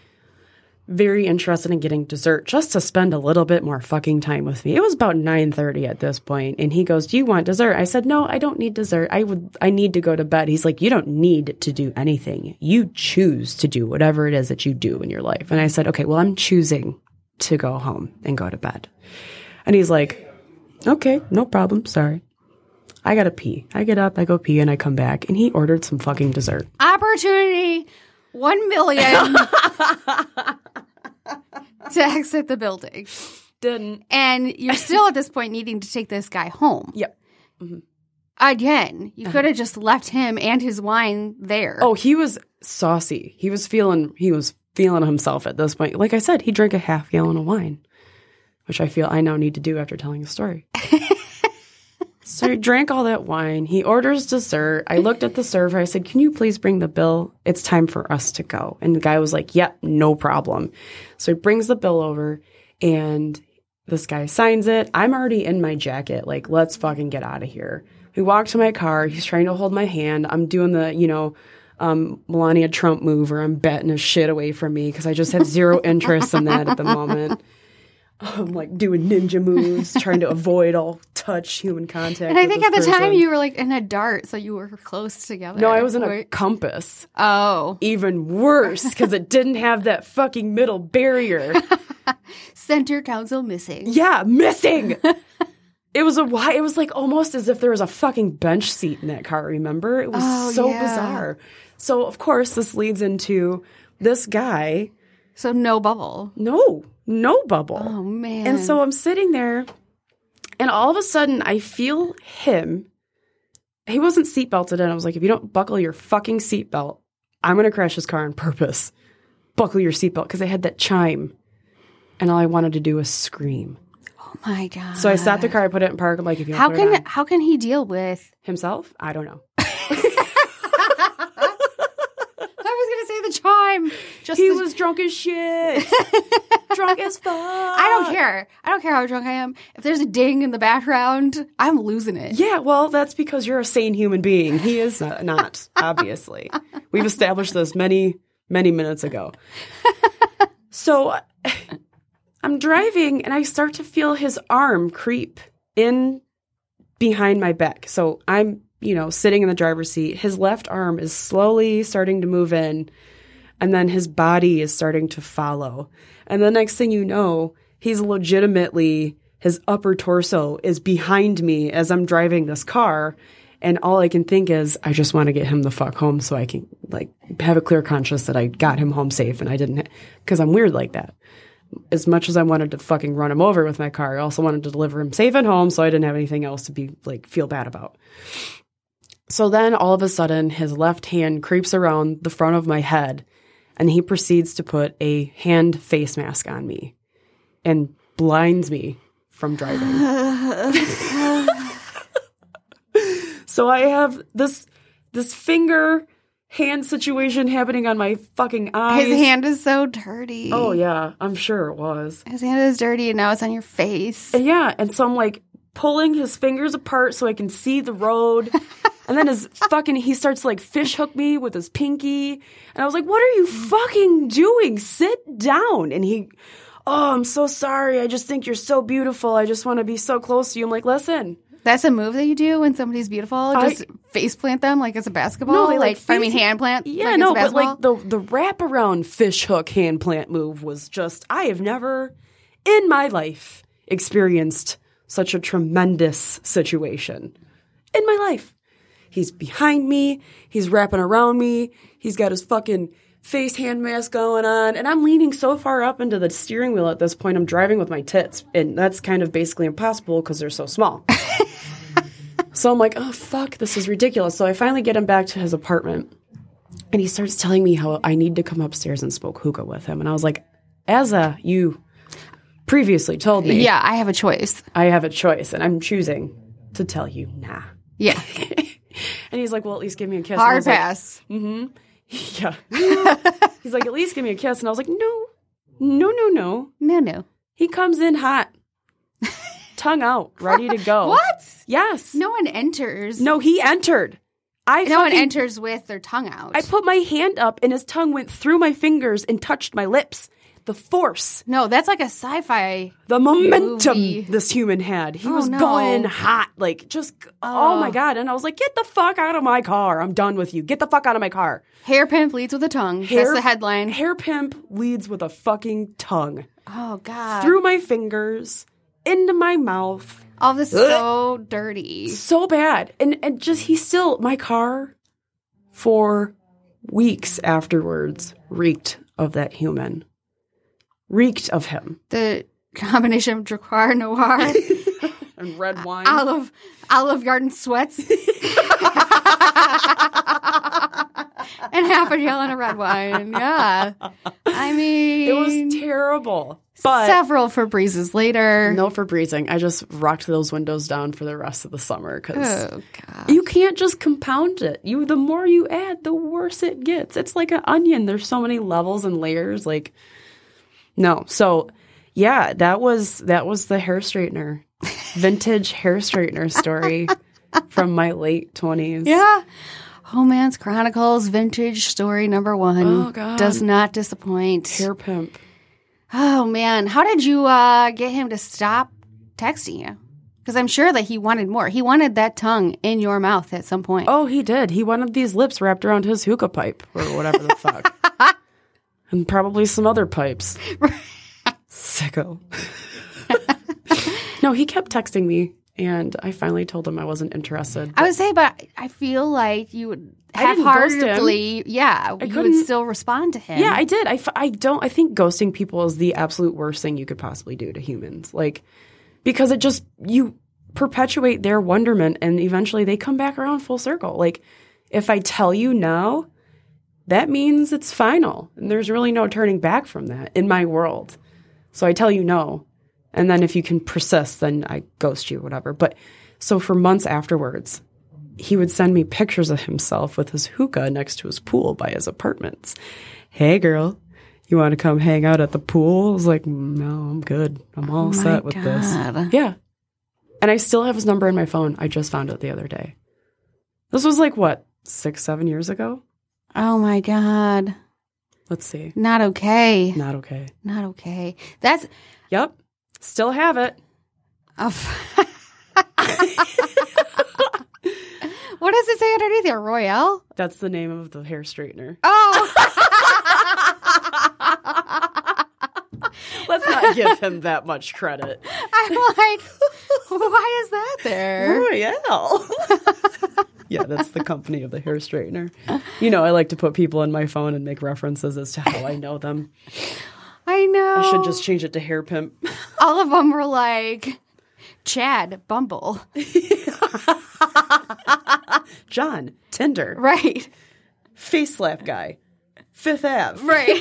Speaker 2: very interested in getting dessert just to spend a little bit more fucking time with me. It was about nine thirty at this point. And he goes, do you want dessert? I said, no, I don't need dessert. I would, I need to go to bed. He's like, you don't need to do anything. You choose to do whatever it is that you do in your life. And I said, okay, well, I'm choosing to go home and go to bed. And he's like, okay, no problem. Sorry. I gotta pee. I get up, I go pee, and I come back. And he ordered some fucking dessert.
Speaker 3: Opportunity one million to exit the building.
Speaker 2: Didn't.
Speaker 3: And you're still at this point needing to take this guy home.
Speaker 2: Yep. Mm-hmm.
Speaker 3: Again, you could have just left him and his wine there.
Speaker 2: Oh, he was saucy. He was feeling. He was feeling himself at this point. Like I said, he drank a half gallon of wine, which I feel I now need to do after telling the story. So he drank all that wine. He orders dessert. I looked at the server. I said, can you please bring the bill? It's time for us to go. And the guy was like, yep, no problem. So he brings the bill over and this guy signs it. I'm already in my jacket. Like, let's fucking get out of here. We walk to my car. He's trying to hold my hand. I'm doing the, you know, um, Melania Trump move where I'm batting his shit away from me because I just have zero interest in that at the moment. I'm like doing ninja moves, trying to avoid all touch, human contact.
Speaker 3: and I
Speaker 2: with
Speaker 3: think
Speaker 2: this
Speaker 3: at the
Speaker 2: person.
Speaker 3: time you were like in a dart, so you were close together.
Speaker 2: No, I was in a
Speaker 3: Or-
Speaker 2: compass.
Speaker 3: Oh.
Speaker 2: Even worse because it didn't have that fucking middle barrier.
Speaker 3: Center console missing.
Speaker 2: Yeah, missing. It was a why. It was like almost as if there was a fucking bench seat in that car. Remember? It was
Speaker 3: Oh,
Speaker 2: so
Speaker 3: yeah.
Speaker 2: bizarre. So of course this leads into this guy.
Speaker 3: So no bubble.
Speaker 2: No, no bubble.
Speaker 3: Oh, man.
Speaker 2: And so I'm sitting there, and all of a sudden I feel him. He wasn't seatbelted in. I was like, if you don't buckle your fucking seatbelt, I'm going to crash this car on purpose. Buckle your seatbelt, because I had that chime, and all I wanted to do was scream.
Speaker 3: Oh, my God.
Speaker 2: So I stopped the car, I put it in park. I'm like, if you don't
Speaker 3: How
Speaker 2: put
Speaker 3: can
Speaker 2: it on.
Speaker 3: how can he deal with?
Speaker 2: Himself? I don't know.
Speaker 3: I was gonna say the chime. Just
Speaker 2: He
Speaker 3: the-
Speaker 2: was drunk as shit. Drunk as fuck.
Speaker 3: I don't care. I don't care how drunk I am. If there's a ding in the background, I'm losing it.
Speaker 2: Yeah, well, that's because you're a sane human being. He is not, not obviously. We've established this many, many minutes ago. So I'm driving and I start to feel his arm creep in behind my back. So I'm, you know, sitting in the driver's seat. His left arm is slowly starting to move in, and then his body is starting to follow. And the next thing you know, he's legitimately, his upper torso is behind me as I'm driving this car. And all I can think is, I just want to get him the fuck home so I can, like, have a clear conscience that I got him home safe and I didn't, because I'm weird like that. As much as I wanted to fucking run him over with my car, I also wanted to deliver him safe at home so I didn't have anything else to be, like, feel bad about. So then all of a sudden, his left hand creeps around the front of my head and he proceeds to put a hand face mask on me and blinds me from driving. So I have this this finger hand situation happening on my fucking eyes.
Speaker 3: His hand is so dirty.
Speaker 2: Oh, yeah. I'm sure it was.
Speaker 3: His hand is dirty and now it's on your face.
Speaker 2: And yeah. And so I'm like pulling his fingers apart so I can see the road. And then his fucking, he starts to like fish hook me with his pinky. And I was like, what are you fucking doing? Sit down. And he, oh, I'm so sorry. I just think you're so beautiful. I just want to be so close to you. I'm like, listen.
Speaker 3: That's a move that you do when somebody's beautiful? Just I, face plant them like it's a basketball?
Speaker 2: No, they like,
Speaker 3: like I mean hand plant?
Speaker 2: Yeah,
Speaker 3: like
Speaker 2: no, but like the, the wraparound fish hook hand plant move was just, I have never in my life experienced such a tremendous situation. In my life. He's behind me. He's wrapping around me. He's got his fucking face hand mask going on. And I'm leaning so far up into the steering wheel at this point. I'm driving with my tits. And that's kind of basically impossible because they're so small. So I'm like, oh, fuck, this is ridiculous. So I finally get him back to his apartment. And he starts telling me how I need to come upstairs and smoke hookah with him. And I was like, Azza, you previously told me.
Speaker 3: Yeah, I have a choice.
Speaker 2: I have a choice. And I'm choosing to tell you nah.
Speaker 3: Yeah.
Speaker 2: And he's like, well, at least give me a kiss.
Speaker 3: Hard pass.
Speaker 2: Like, mm-hmm. Yeah. He's like, at least give me a kiss. And I was like, no, no, no, no.
Speaker 3: No, no.
Speaker 2: He comes in hot. Tongue out, ready to go.
Speaker 3: What?
Speaker 2: Yes.
Speaker 3: No one enters.
Speaker 2: No, he entered. I
Speaker 3: no
Speaker 2: fucking,
Speaker 3: one enters with their tongue out.
Speaker 2: I put my hand up and his tongue went through my fingers and touched my lips. The force.
Speaker 3: No, that's like a sci-fi
Speaker 2: The momentum
Speaker 3: movie.
Speaker 2: This human had. He
Speaker 3: oh,
Speaker 2: was
Speaker 3: no.
Speaker 2: going hot. Like, just, oh. oh my God. And I was like, get the fuck out of my car. I'm done with you. Get the fuck out of my car.
Speaker 3: Hair pimp leads with a tongue.
Speaker 2: Hair,
Speaker 3: that's the headline.
Speaker 2: Hair pimp leads with a fucking tongue.
Speaker 3: Oh, God.
Speaker 2: Through my fingers, into my mouth.
Speaker 3: All this is so dirty.
Speaker 2: So bad. And, and just, he still, my car for weeks afterwards reeked of that human. Reeked of him.
Speaker 3: The combination of Drakkar Noir
Speaker 2: and red wine.
Speaker 3: Olive, Olive Garden sweats. And half a gallon of red wine. Yeah. I mean.
Speaker 2: It was terrible. But
Speaker 3: several Febrezes later.
Speaker 2: No Febrezing. I just rocked those windows down for the rest of the summer because
Speaker 3: oh, God.
Speaker 2: You can't just compound it. You The more you add, the worse it gets. It's like an onion. There's so many levels and layers. Like, no. So, yeah, that was that was the hair straightener. Vintage hair straightener story from my late twenties.
Speaker 3: Yeah. Homance Chronicles vintage story number one.
Speaker 2: Oh, God.
Speaker 3: Does not disappoint.
Speaker 2: Hair pimp.
Speaker 3: Oh, man. How did you uh, get him to stop texting you? Because I'm sure that he wanted more. He wanted that tongue in your mouth at some point.
Speaker 2: Oh, he did. He wanted these lips wrapped around his hookah pipe or whatever the fuck. And probably some other pipes. Sicko. No, he kept texting me, and I finally told him I wasn't interested.
Speaker 3: I would say, but I feel like you would half-heartedly, yeah,
Speaker 2: I
Speaker 3: you would still respond to him.
Speaker 2: Yeah, I did. I, I don't. I think ghosting people is the absolute worst thing you could possibly do to humans. Like, because it just, you perpetuate their wonderment, and eventually they come back around full circle. Like, if I tell you no, that means it's final, and there's really no turning back from that in my world. So I tell you no. And then if you can persist, then I ghost you, whatever. But so for months afterwards, he would send me pictures of himself with his hookah next to his pool by his apartments. Hey, girl, you want to come hang out at the pool? I was like, no, I'm good. I'm all
Speaker 3: oh
Speaker 2: set with
Speaker 3: God.
Speaker 2: this. Yeah. And I still have his number in my phone. I just found it the other day. This was like, what, six, seven years ago?
Speaker 3: Oh, my God.
Speaker 2: Let's see.
Speaker 3: Not okay.
Speaker 2: Not okay.
Speaker 3: Not okay. That's...
Speaker 2: Yep. Still have it.
Speaker 3: Oh. What does it say underneath it? Royale?
Speaker 2: That's the name of the hair straightener.
Speaker 3: Oh.
Speaker 2: Let's not give him that much credit.
Speaker 3: I'm like, why is that there?
Speaker 2: Royale. Yeah, that's the company of the hair straightener. You know, I like to put people in my phone and make references as to how I know them.
Speaker 3: I know.
Speaker 2: I should just change it to Hair Pimp.
Speaker 3: All of them were like, Chad, Bumble.
Speaker 2: John, Tinder.
Speaker 3: Right.
Speaker 2: Face Slap Guy. Fifth Ave.
Speaker 3: Right.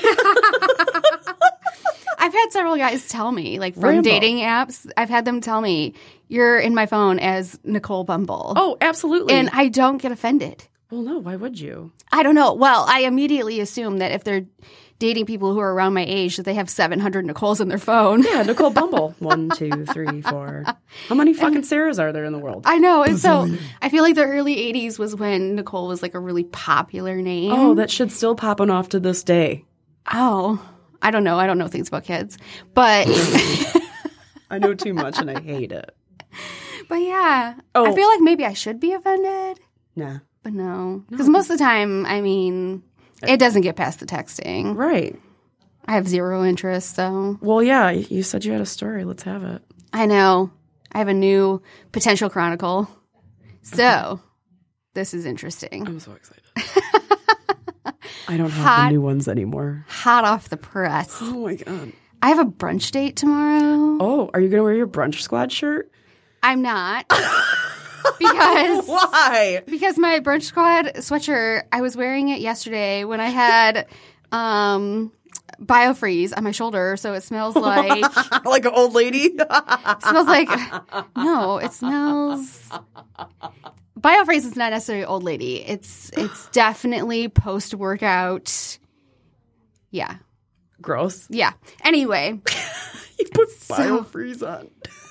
Speaker 3: I've had several guys tell me, like from
Speaker 2: Rambo.
Speaker 3: dating apps, I've had them tell me, you're in my phone as Nicole Bumble.
Speaker 2: Oh, absolutely.
Speaker 3: And I don't get offended.
Speaker 2: Well, no, why would you?
Speaker 3: I don't know. Well, I immediately assume that if they're dating people who are around my age, that they have seven hundred Nicoles in their phone.
Speaker 2: Yeah, Nicole Bumble. One, two, three, four. How many fucking Sarahs are there in the world?
Speaker 3: I know. And so I feel like the early eighties was when Nicole was like a really popular name.
Speaker 2: Oh, that shit's still popping off to this day.
Speaker 3: Oh, I don't know. I don't know things about kids. But
Speaker 2: I know too much and I hate it.
Speaker 3: But yeah,
Speaker 2: Oh.
Speaker 3: I feel like maybe I should be offended.
Speaker 2: Nah.
Speaker 3: But no. Because most of the time, I mean, it doesn't get past the texting.
Speaker 2: Right.
Speaker 3: I have zero interest, so.
Speaker 2: Well, yeah, you said you had a story. Let's have it.
Speaker 3: I know. I have a new potential chronicle. So, this is interesting.
Speaker 2: I'm so excited. I don't have
Speaker 3: Hot.
Speaker 2: the new ones anymore.
Speaker 3: Hot off the press.
Speaker 2: Oh, my God.
Speaker 3: I have a brunch date tomorrow.
Speaker 2: Oh, are you going to wear your Brunch Squad shirt?
Speaker 3: I'm not. Because
Speaker 2: Why?
Speaker 3: because my brunch squad sweatshirt, I was wearing it yesterday when I had um, Biofreeze on my shoulder, so it smells like
Speaker 2: Like an old lady?
Speaker 3: smells like no, it smells. Biofreeze is not necessarily old lady. It's it's definitely post workout. Yeah,
Speaker 2: Gross.
Speaker 3: yeah. Anyway,
Speaker 2: You put
Speaker 3: So-
Speaker 2: Biofreeze on.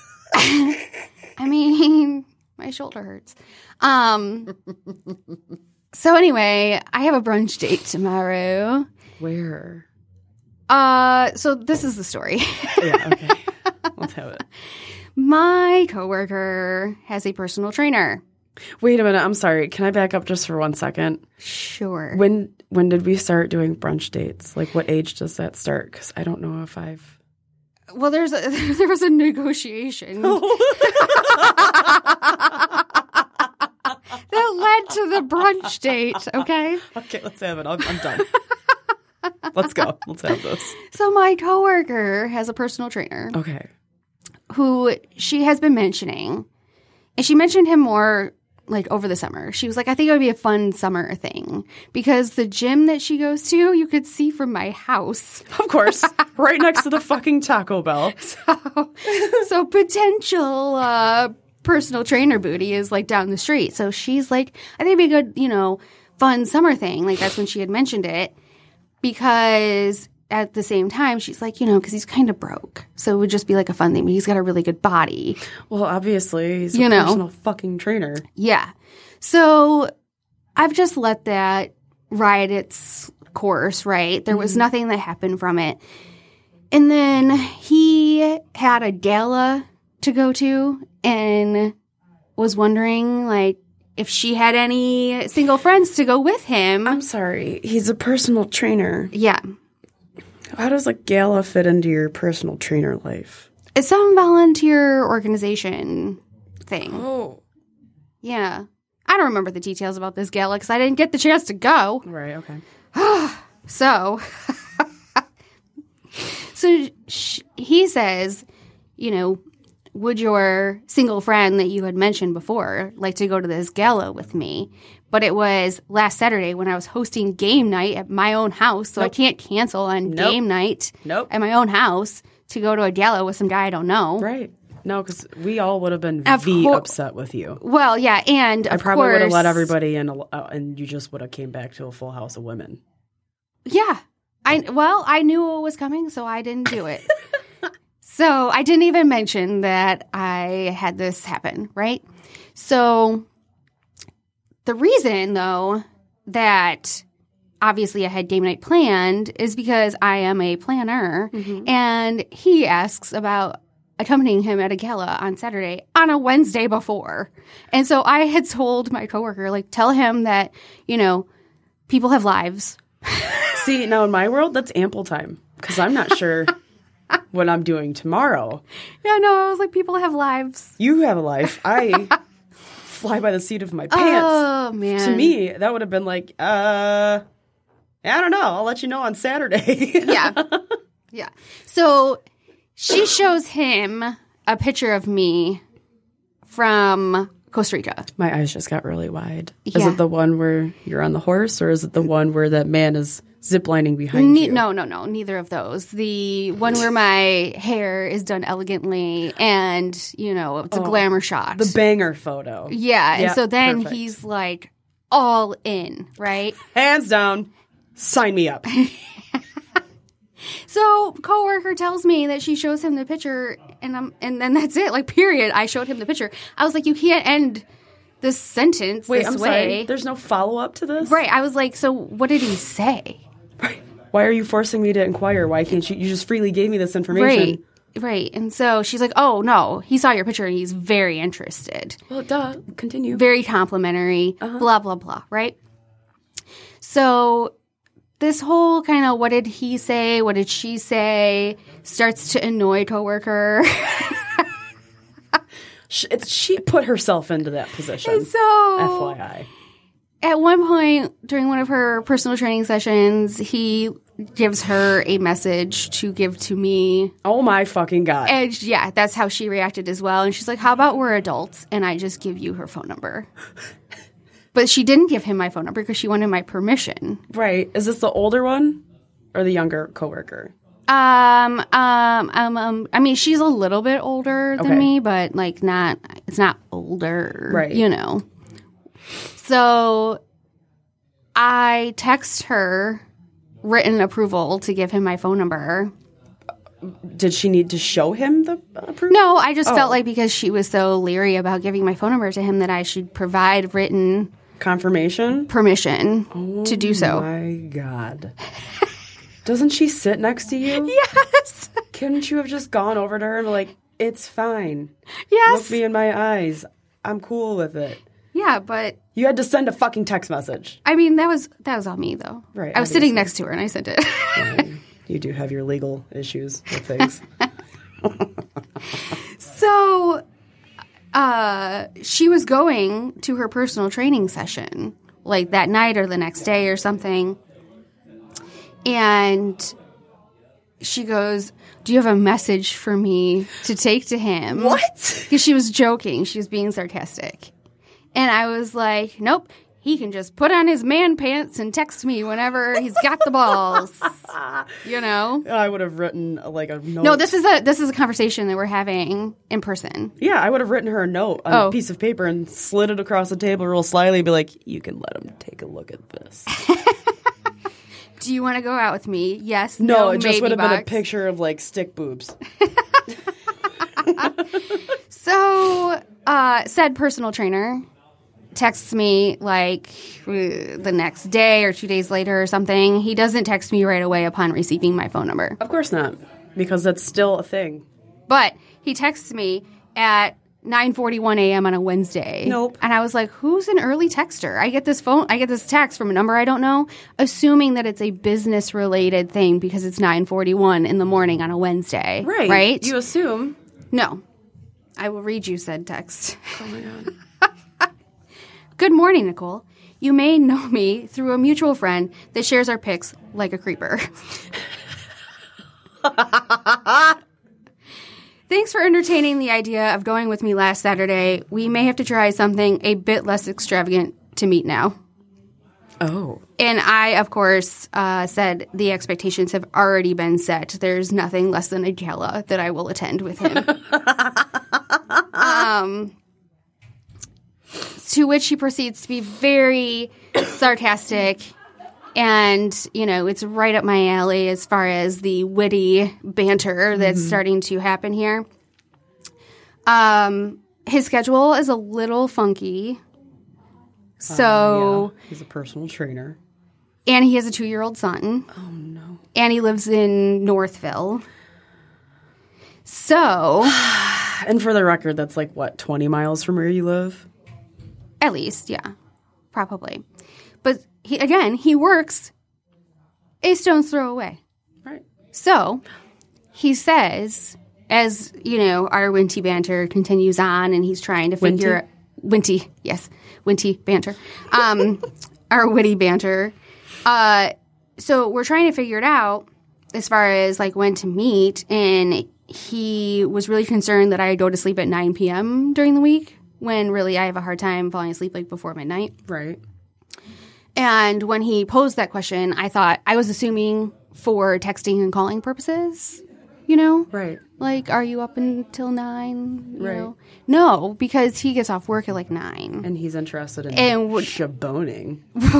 Speaker 3: I mean, my shoulder hurts. Um. So anyway, I have a brunch date tomorrow.
Speaker 2: Where?
Speaker 3: Uh, so this is the story.
Speaker 2: Yeah, okay. Let's have it.
Speaker 3: My coworker has a personal trainer.
Speaker 2: Wait a minute. I'm sorry. Can I back up just for one second?
Speaker 3: Sure.
Speaker 2: When when did we start doing brunch dates? Like, what age does that start? Because I don't know if I've...
Speaker 3: Well, there's a, there was a negotiation that led to the brunch date, okay?
Speaker 2: Okay, let's have it. I'm, I'm done. Let's go. Let's have this.
Speaker 3: So my coworker has a personal trainer
Speaker 2: Okay.
Speaker 3: who she has been mentioning, and she mentioned him more like over the summer. She was like, I think it would be a fun summer thing because the gym that she goes to, you could see from my house.
Speaker 2: Of course. Right next to the fucking Taco Bell.
Speaker 3: So, so potential uh, personal trainer booty is like down the street. So she's like, I think it'd be a good, you know, fun summer thing. Like that's when she had mentioned it because at the same time, she's like, you know, because he's kind of broke. So it would just be like a fun thing. But he's got a really good body.
Speaker 2: Well, obviously, he's a
Speaker 3: You know.
Speaker 2: personal fucking trainer.
Speaker 3: Yeah. So I've just let that ride its course, right? There was nothing that happened from it. And then he had a gala to go to and was wondering, like, if she had any single friends to go with him.
Speaker 2: I'm sorry. He's a personal trainer.
Speaker 3: Yeah.
Speaker 2: How does a gala fit into your personal trainer life?
Speaker 3: It's some volunteer organization thing.
Speaker 2: Oh.
Speaker 3: Yeah. I don't remember the details about this gala because I didn't get the chance to go.
Speaker 2: Right, okay.
Speaker 3: So, so sh- he says, you know, would your single friend that you had mentioned before like to go to this gala with me? But it was last Saturday when I was hosting game night at my own house, so
Speaker 2: Nope.
Speaker 3: I can't cancel on
Speaker 2: Nope.
Speaker 3: game night
Speaker 2: Nope.
Speaker 3: at my own house to go to a gala with some guy I don't know.
Speaker 2: Right. No, because we all would have been
Speaker 3: Of
Speaker 2: V
Speaker 3: cour-
Speaker 2: upset with you.
Speaker 3: Well, yeah, and
Speaker 2: I
Speaker 3: of
Speaker 2: probably
Speaker 3: course,
Speaker 2: would have let everybody in, uh, and you just would have came back to a full house of women.
Speaker 3: Yeah. I well, I knew what was coming, so I didn't do it. So I didn't even mention that I had this happen, right? So the reason, though, that obviously I had game night planned is because I am a planner. Mm-hmm. And he asks about accompanying him at a gala on Saturday on a Wednesday before. And so I had told my coworker, like, tell him that, you know, people have lives.
Speaker 2: See, now in my world, that's ample time because I'm not sure what I'm doing tomorrow.
Speaker 3: Yeah, no, I was like, people have lives.
Speaker 2: You have a life. I fly by the seat of my pants.
Speaker 3: Oh, man.
Speaker 2: To me, that would have been like, uh, I don't know. I'll let you know on Saturday.
Speaker 3: Yeah. Yeah. So she shows him a picture of me from Costa Rica.
Speaker 2: My eyes just got really wide.
Speaker 3: Yeah.
Speaker 2: Is it the one where you're on the horse, or is it the one where that man is ziplining behind
Speaker 3: ne-
Speaker 2: you?
Speaker 3: No, no, no. Neither of those. The one where my hair is done elegantly and, you know, it's a oh, glamour shot.
Speaker 2: The banger photo.
Speaker 3: Yeah.
Speaker 2: yeah
Speaker 3: and so then
Speaker 2: perfect.
Speaker 3: He's like all in, right?
Speaker 2: Hands down. Sign me up.
Speaker 3: So coworker tells me that she shows him the picture, and I'm, and then that's it. Like, period. I showed him the picture. I was like, you can't end this sentence
Speaker 2: Wait,
Speaker 3: this
Speaker 2: I'm
Speaker 3: way.
Speaker 2: sorry. There's no follow up to this,
Speaker 3: right? I was like, so what did he say?
Speaker 2: Right. Why are you forcing me to inquire? Why can't you? You just freely gave me this information.
Speaker 3: Right. Right. And so she's like, oh no, he saw your picture and he's very interested.
Speaker 2: Well, duh. Continue.
Speaker 3: Very complimentary. Uh-huh. Blah blah blah. Right. So this whole kind of what did he say, what did she say starts to annoy coworker.
Speaker 2: it's, she put herself into that position.
Speaker 3: And so,
Speaker 2: F Y I.
Speaker 3: At one point during one of her personal training sessions, he gives her a message to give to me.
Speaker 2: Oh my fucking God.
Speaker 3: And yeah, that's how she reacted as well. And she's like, how about we're adults and I just give you her phone number? But she didn't give him my phone number because she wanted my permission.
Speaker 2: Right. Is this the older one or the younger coworker?
Speaker 3: Um, um, um, um, I mean, she's a little bit older than
Speaker 2: okay.
Speaker 3: me, but like not, it's not older,
Speaker 2: right?
Speaker 3: You know. So I text her written approval to give him my phone number.
Speaker 2: Did she need to show him the approval?
Speaker 3: No, I just
Speaker 2: oh.
Speaker 3: felt like because she was so leery about giving my phone number to him that I should provide written
Speaker 2: confirmation
Speaker 3: permission
Speaker 2: oh
Speaker 3: to do so.
Speaker 2: Oh my God. Doesn't she sit next to you?
Speaker 3: Yes.
Speaker 2: Couldn't you have just gone over to her and be like, it's fine.
Speaker 3: Yes.
Speaker 2: Look me in my eyes. I'm cool with it.
Speaker 3: Yeah, but
Speaker 2: you had to send a fucking text message.
Speaker 3: I mean, that was that was on me though.
Speaker 2: Right.
Speaker 3: I was
Speaker 2: obviously.
Speaker 3: sitting next to her and I sent it.
Speaker 2: Yeah, you do have your legal issues with things.
Speaker 3: So, uh, she was going to her personal training session like that night or the next day or something. And she goes, do you have a message for me to take to him?
Speaker 2: What?
Speaker 3: Because she was joking. She was being sarcastic. And I was like, nope. He can just put on his man pants and text me whenever he's got the balls. You know?
Speaker 2: I would have written like a note.
Speaker 3: No, this is a this is a conversation that we're having in person.
Speaker 2: Yeah, I would have written her a note on
Speaker 3: oh.
Speaker 2: a piece of paper and slid it across the table real slyly and be like, you can let him take a look at this.
Speaker 3: Do you want to go out with me? Yes.
Speaker 2: No,
Speaker 3: no
Speaker 2: it just would have
Speaker 3: box.
Speaker 2: been a picture of like stick boobs.
Speaker 3: So, uh, said personal trainer texts me like the next day or two days later or something. He doesn't text me right away upon receiving my phone number.
Speaker 2: Of course not, because that's still a thing.
Speaker 3: But he texts me at nine forty-one a.m. on a Wednesday.
Speaker 2: Nope.
Speaker 3: And I was like, who's an early texter? I get this phone, I get this text from a number I don't know, assuming that it's a business related thing because it's nine forty-one in the morning on a Wednesday.
Speaker 2: Right.
Speaker 3: Right?
Speaker 2: You assume.
Speaker 3: No. I will read you said text.
Speaker 2: Oh my God.
Speaker 3: Good morning, Nicole. You may know me through a mutual friend that shares our pics like a creeper. Thanks for entertaining the idea of going with me last Saturday. We may have to try something a bit less extravagant to meet now.
Speaker 2: Oh.
Speaker 3: And I, of course, uh, said the expectations have already been set. There's nothing less than a gala that I will attend with him. um... To which he proceeds to be very sarcastic. And, you know, it's right up my alley as far as the witty banter that's mm-hmm. starting to happen here. Um, his schedule is a little funky. So.
Speaker 2: Uh, yeah. He's a personal trainer.
Speaker 3: And he has a two-year-old son.
Speaker 2: Oh, no.
Speaker 3: And he lives in Northville. So.
Speaker 2: And for the record, that's like, what, twenty miles from where you live?
Speaker 3: At least, yeah. Probably. But, he, again, he works a stone's throw away.
Speaker 2: Right.
Speaker 3: So, he says, as, you know, our Winty banter continues on and he's trying to figure...
Speaker 2: Winty?
Speaker 3: Winty, yes. Winty banter. Um, our witty banter. Uh, so we're trying to figure it out as far as, like, when to meet. And he was really concerned that I go to sleep at nine p.m. during the week when really I have a hard time falling asleep, like, before midnight.
Speaker 2: Right.
Speaker 3: And when he posed that question, I thought I was assuming for texting and calling purposes, you know?
Speaker 2: Right.
Speaker 3: Like, are you up until nine? You
Speaker 2: Right.
Speaker 3: know? No, because he gets off work at like nine.
Speaker 2: And he's interested in
Speaker 3: And would-
Speaker 2: shaboning.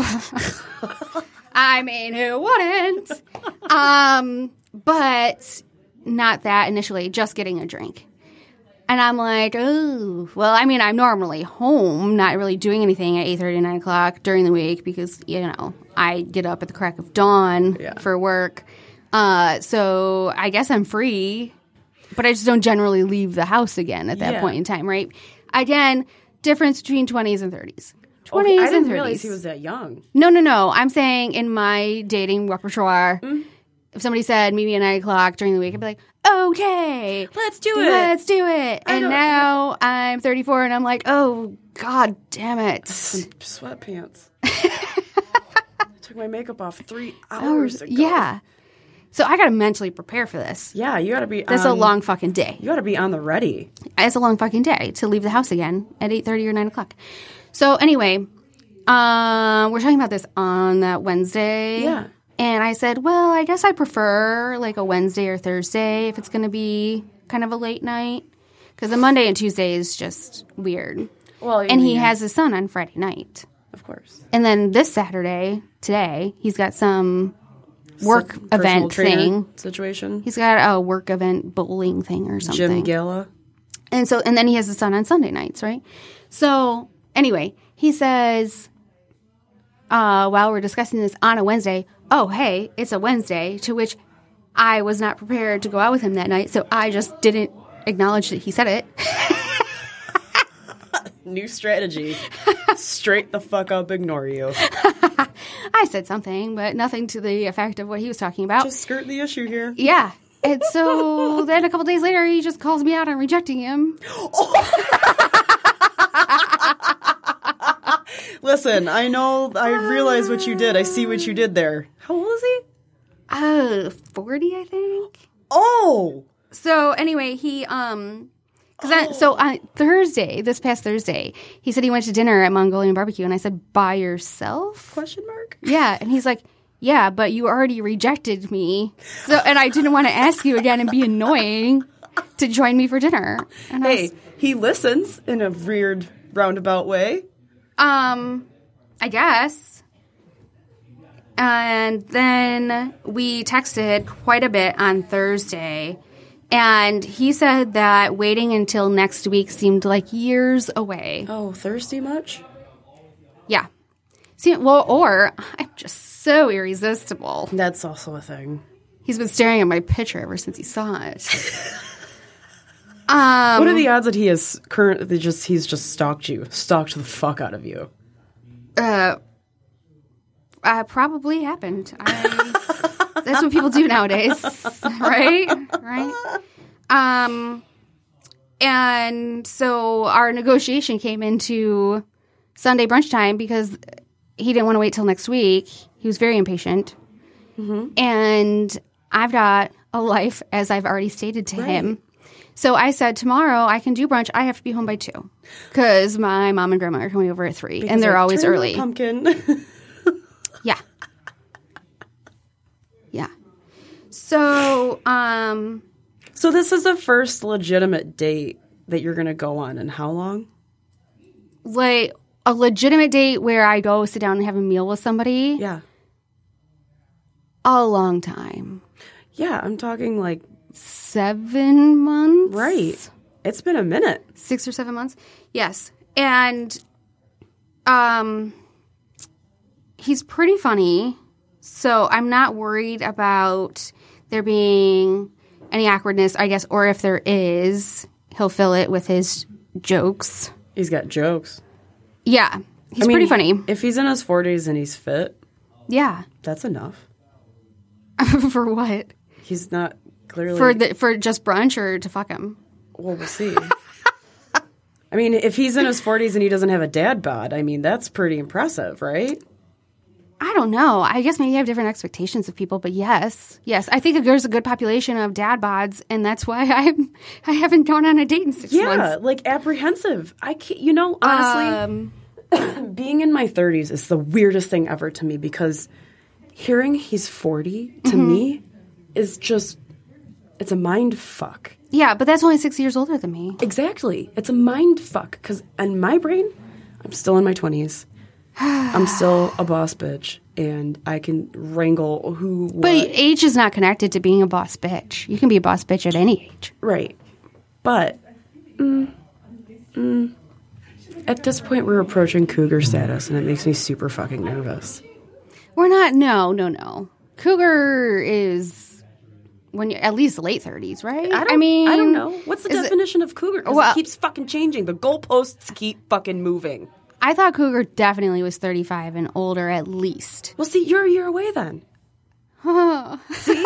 Speaker 3: I mean, who wouldn't? um, but not that initially, just getting a drink. And I'm like, oh, well, I mean, I'm normally home, not really doing anything at eight thirty, nine o'clock during the week because, you know, I get up at the crack of dawn
Speaker 2: Yeah.
Speaker 3: for work. Uh, so I guess I'm free, but I just don't generally leave the house again at that
Speaker 2: Yeah.
Speaker 3: point in time, right? Again, difference between twenties and thirties.
Speaker 2: Okay,
Speaker 3: twenties
Speaker 2: I
Speaker 3: and
Speaker 2: didn't
Speaker 3: thirties.
Speaker 2: realize he was that young.
Speaker 3: No, no, no. I'm saying in my dating repertoire,
Speaker 2: Mm.
Speaker 3: if somebody said meet me at nine o'clock during the week, I'd be like, okay,
Speaker 2: Let's do it.
Speaker 3: let's do it.
Speaker 2: I
Speaker 3: And
Speaker 2: don't-
Speaker 3: now I'm thirty-four and I'm like, oh, God damn it.
Speaker 2: Sweatpants. I took my makeup off three hours ago.
Speaker 3: Yeah. So I got to mentally prepare for this.
Speaker 2: Yeah, you gotta be
Speaker 3: That's
Speaker 2: on,
Speaker 3: a long fucking day.
Speaker 2: You gotta be on the ready.
Speaker 3: It's a long fucking day to leave the house again at eight thirty or nine o'clock. So anyway, uh, we're talking about this on that Wednesday.
Speaker 2: Yeah.
Speaker 3: And I said, well, I guess I prefer like a Wednesday or Thursday if it's going to be kind of a late night. Because the Monday and Tuesday is just weird.
Speaker 2: Well, I
Speaker 3: And he
Speaker 2: mean,
Speaker 3: has his son on Friday night.
Speaker 2: of course,
Speaker 3: And then this Saturday, today, he's got some work
Speaker 2: Some personal
Speaker 3: event
Speaker 2: trainer
Speaker 3: thing.
Speaker 2: situation.
Speaker 3: He's got a work event bowling thing or something.
Speaker 2: Gym gala.
Speaker 3: And so, and then he has the son on Sunday nights, right? So, anyway, he says, uh, while we're discussing this on a Wednesday, oh, hey, it's a Wednesday, to which I was not prepared to go out with him that night, so I just didn't acknowledge that he said it.
Speaker 2: New strategy. Straight the fuck up, ignore you.
Speaker 3: I said something, but nothing to the effect of what he was talking about.
Speaker 2: Just skirt the issue here.
Speaker 3: Yeah. And so then a couple days later, he just calls me out on rejecting him.
Speaker 2: Listen, I know, I realize what you did. I see what you did there. How old is he?
Speaker 3: Uh, forty, I think.
Speaker 2: Oh!
Speaker 3: So anyway, he um, cause I, so on Thursday, this past Thursday, he said he went to dinner at Mongolian Barbecue, and I said, by yourself?
Speaker 2: Question mark?
Speaker 3: Yeah, and he's like, yeah, but you already rejected me, so and I didn't want to ask you again and be annoying to join me for dinner. And I
Speaker 2: Hey,
Speaker 3: was,
Speaker 2: he listens in a weird roundabout way.
Speaker 3: um, I guess. And then we texted quite a bit on Thursday. And he said that waiting until next week seemed like years away.
Speaker 2: Oh, thirsty much?
Speaker 3: Yeah. See, well, or I'm just so irresistible.
Speaker 2: That's also a thing.
Speaker 3: He's been staring at my picture ever since he saw it. um,
Speaker 2: What are the odds that he has currently just, he's just stalked you? Stalked the fuck out of you?
Speaker 3: uh, uh, probably happened. I, that's what people do nowadays, right? Right. Um, and so our negotiation came into Sunday brunch time because he didn't want to wait till next week. He was very impatient, mm-hmm. and I've got a life, as I've already stated to
Speaker 2: Right.
Speaker 3: him. So I said, tomorrow I can do brunch. I have to be home by two because my mom and grandma are coming over at three,
Speaker 2: Because
Speaker 3: and they're
Speaker 2: I
Speaker 3: always
Speaker 2: turned
Speaker 3: early.
Speaker 2: the pumpkin.
Speaker 3: Yeah. Yeah. So, um,
Speaker 2: So this is the first legitimate date that you're going to go on in how long?
Speaker 3: like a legitimate date where I go sit down and have a meal with somebody.
Speaker 2: Yeah.
Speaker 3: A long time.
Speaker 2: Yeah, I'm talking like,
Speaker 3: Seven months?
Speaker 2: right. It's been a minute.
Speaker 3: Six or seven months? Yes. And, um, he's pretty funny. So I'm not worried about there being any awkwardness, I guess, or if there is, he'll fill it with his jokes.
Speaker 2: He's got jokes.
Speaker 3: Yeah. He's
Speaker 2: I mean,
Speaker 3: pretty funny.
Speaker 2: If he's in his forties and he's fit,
Speaker 3: yeah.
Speaker 2: that's enough.
Speaker 3: For what?
Speaker 2: He's not clearly...
Speaker 3: For the, for just brunch or to fuck him?
Speaker 2: Well, we'll see. I mean, if he's in his forties and he doesn't have a dad bod, I mean, that's pretty impressive, right?
Speaker 3: I don't know. I guess maybe I have different expectations of people, but yes. Yes, I think there's a good population of dad bods, and that's why I'm, I haven't gone on a date in six
Speaker 2: yeah,
Speaker 3: months.
Speaker 2: Yeah, like apprehensive. I can't, you know, honestly, um, being in my thirties is the weirdest thing ever to me because hearing he's forty to mm-hmm. me is just, it's a mind fuck.
Speaker 3: Yeah, but that's only six years older than me.
Speaker 2: Exactly. It's a mind fuck because in my brain, I'm still in my twenties. I'm still a boss bitch, and I can wrangle who, what.
Speaker 3: But age is not connected to being a boss bitch. You can be a boss bitch at any age.
Speaker 2: Right. But mm, mm, at this point, we're approaching cougar status, and it makes me super fucking nervous.
Speaker 3: We're not. No, no, no. Cougar is when you're at least late thirties, right?
Speaker 2: I, don't,
Speaker 3: I mean,
Speaker 2: I don't know. What's the definition
Speaker 3: it,
Speaker 2: of cougar? Because
Speaker 3: well,
Speaker 2: it keeps fucking changing. The goalposts keep fucking moving.
Speaker 3: I thought cougar definitely was thirty-five and older at least.
Speaker 2: Well, see, you're a year away then. See?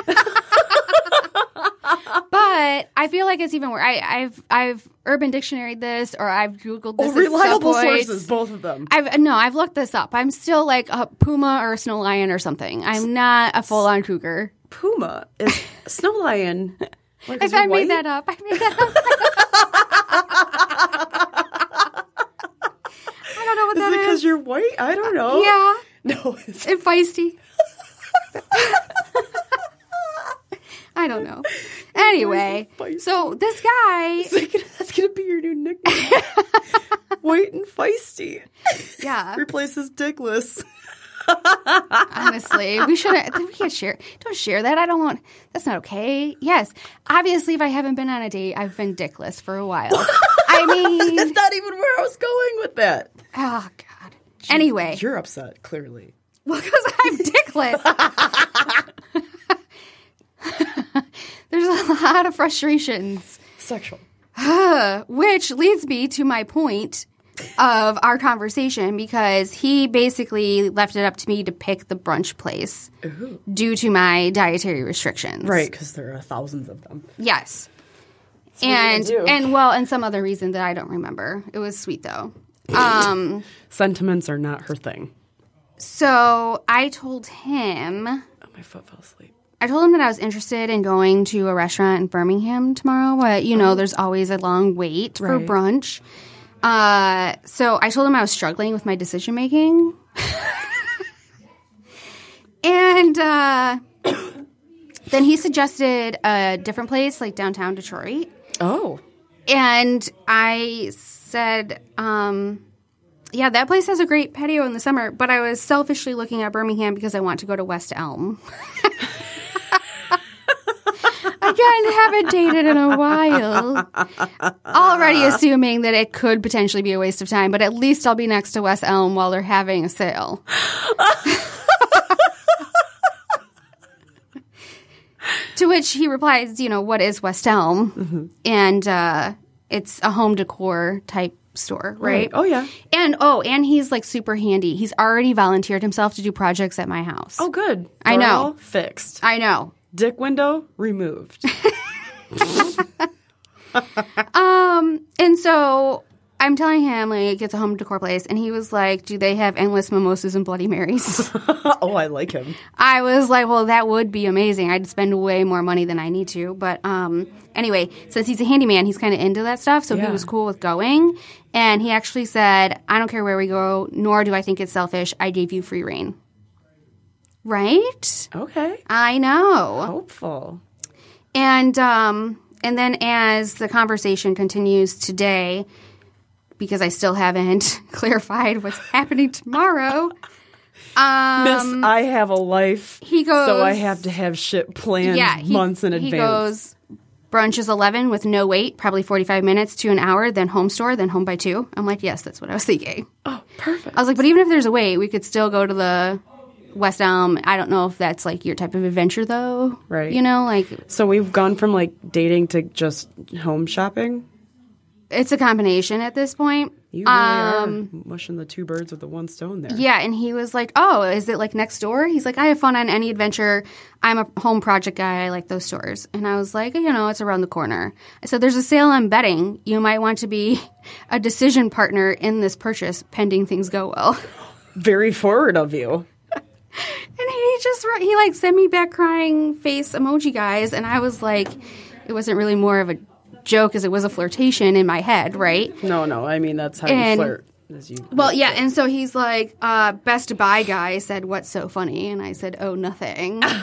Speaker 3: But I feel like it's even worse. I, I've I've Urban Dictionaried this, or I've Googled this.
Speaker 2: Oh, reliable sources, both of them.
Speaker 3: I've no, I've looked this up. I'm still like a puma or a snow lion or something. I'm not a full on cougar.
Speaker 2: Puma is snow lion. Like,
Speaker 3: I, I made that up. I made that up. I don't know what
Speaker 2: is
Speaker 3: that
Speaker 2: it
Speaker 3: is.
Speaker 2: Because you're white? I don't know.
Speaker 3: Yeah.
Speaker 2: No. It's
Speaker 3: and feisty. I don't know. Anyway, so this guy...
Speaker 2: That's going to be your new nickname. White and feisty.
Speaker 3: Yeah.
Speaker 2: Replaces dickless.
Speaker 3: Honestly, we shouldn't... We can't share... Don't share that. I don't want... That's not okay. Yes. Obviously, if I haven't been on a date, I've been dickless for a while. I mean...
Speaker 2: That's not even where I was going with that.
Speaker 3: Oh, God. Anyway.
Speaker 2: You're upset, clearly.
Speaker 3: Well, because I'm dickless. There's a lot of frustrations.
Speaker 2: Sexual.
Speaker 3: Which leads me to my point of our conversation, because he basically left it up to me to pick the brunch place Ooh. Due to my dietary restrictions.
Speaker 2: Right, because there are thousands of them.
Speaker 3: Yes. And, and well, and some other reason that I don't remember. It was sweet, though. Um,
Speaker 2: Sentiments are not her thing.
Speaker 3: So I told him...
Speaker 2: Oh, my foot fell asleep.
Speaker 3: I told him that I was interested in going to a restaurant in Birmingham tomorrow, but, you know, oh. there's always a long wait for right. brunch. Uh, so I told him I was struggling with my decision-making. And uh, then he suggested a different place, like downtown Detroit.
Speaker 2: Oh.
Speaker 3: And I said... Um, yeah, that place has a great patio in the summer, but I was selfishly looking at Birmingham because I want to go to West Elm. Again, haven't dated in a while. Already assuming that it could potentially be a waste of time, but at least I'll be next to West Elm while they're having a sale. To which he replies, you know, what is West Elm? Mm-hmm. And uh, it's a home decor type store, right?
Speaker 2: right? Oh, yeah.
Speaker 3: And, oh, and he's, like, super handy. He's already volunteered himself to do projects at my house.
Speaker 2: Oh, good.
Speaker 3: I
Speaker 2: They're
Speaker 3: know.
Speaker 2: all fixed.
Speaker 3: I know.
Speaker 2: Dick window removed.
Speaker 3: um, and so I'm telling him, like, it's a home decor place, and he was like, do they have endless mimosas and Bloody Marys?
Speaker 2: Oh, I like him.
Speaker 3: I was like, well, that would be amazing. I'd spend way more money than I need to. But um, anyway, since he's a handyman, he's kind of into that stuff, so yeah. he was cool with going. And he actually said, I don't care where we go, nor do I think it's selfish. I gave you free reign. Right?
Speaker 2: Okay.
Speaker 3: I know.
Speaker 2: Hopeful.
Speaker 3: And um, and then as the conversation continues today, because I still haven't clarified what's happening tomorrow. Um,
Speaker 2: Miss, I have a life.
Speaker 3: He goes.
Speaker 2: So I have to have shit planned yeah, he, months in
Speaker 3: he
Speaker 2: advance.
Speaker 3: He goes, brunch is eleven with no wait, probably forty-five minutes to an hour, then home store, then home by two. I'm like, yes, that's what I was thinking.
Speaker 2: Oh, perfect.
Speaker 3: I was like, but even if there's a wait, we could still go to the West Elm. I don't know if that's like your type of adventure, though.
Speaker 2: Right.
Speaker 3: You know, like
Speaker 2: So we've gone from like dating to just home shopping.
Speaker 3: it's a combination at this point.
Speaker 2: You really
Speaker 3: Um,
Speaker 2: are mushing the two birds with the one stone there.
Speaker 3: Yeah, and he was like, "Oh, is it like next door?" He's like, "I have fun on any adventure. I'm a home project guy. I like those stores." And I was like, "You know, it's around the corner." I said, "There's a sale on bedding. You might want to be a decision partner in this purchase, pending things go well."
Speaker 2: Very forward of you.
Speaker 3: And he just wrote- he like sent me back crying face emoji guys, and I was like, it wasn't really more of a joke as it was a flirtation in my head, right?
Speaker 2: No, no. I mean, that's how
Speaker 3: And-
Speaker 2: you flirt. As you
Speaker 3: Well, yeah, and so he's like, uh, Best Buy guy said, "What's so funny?" And I said, "Oh, nothing." And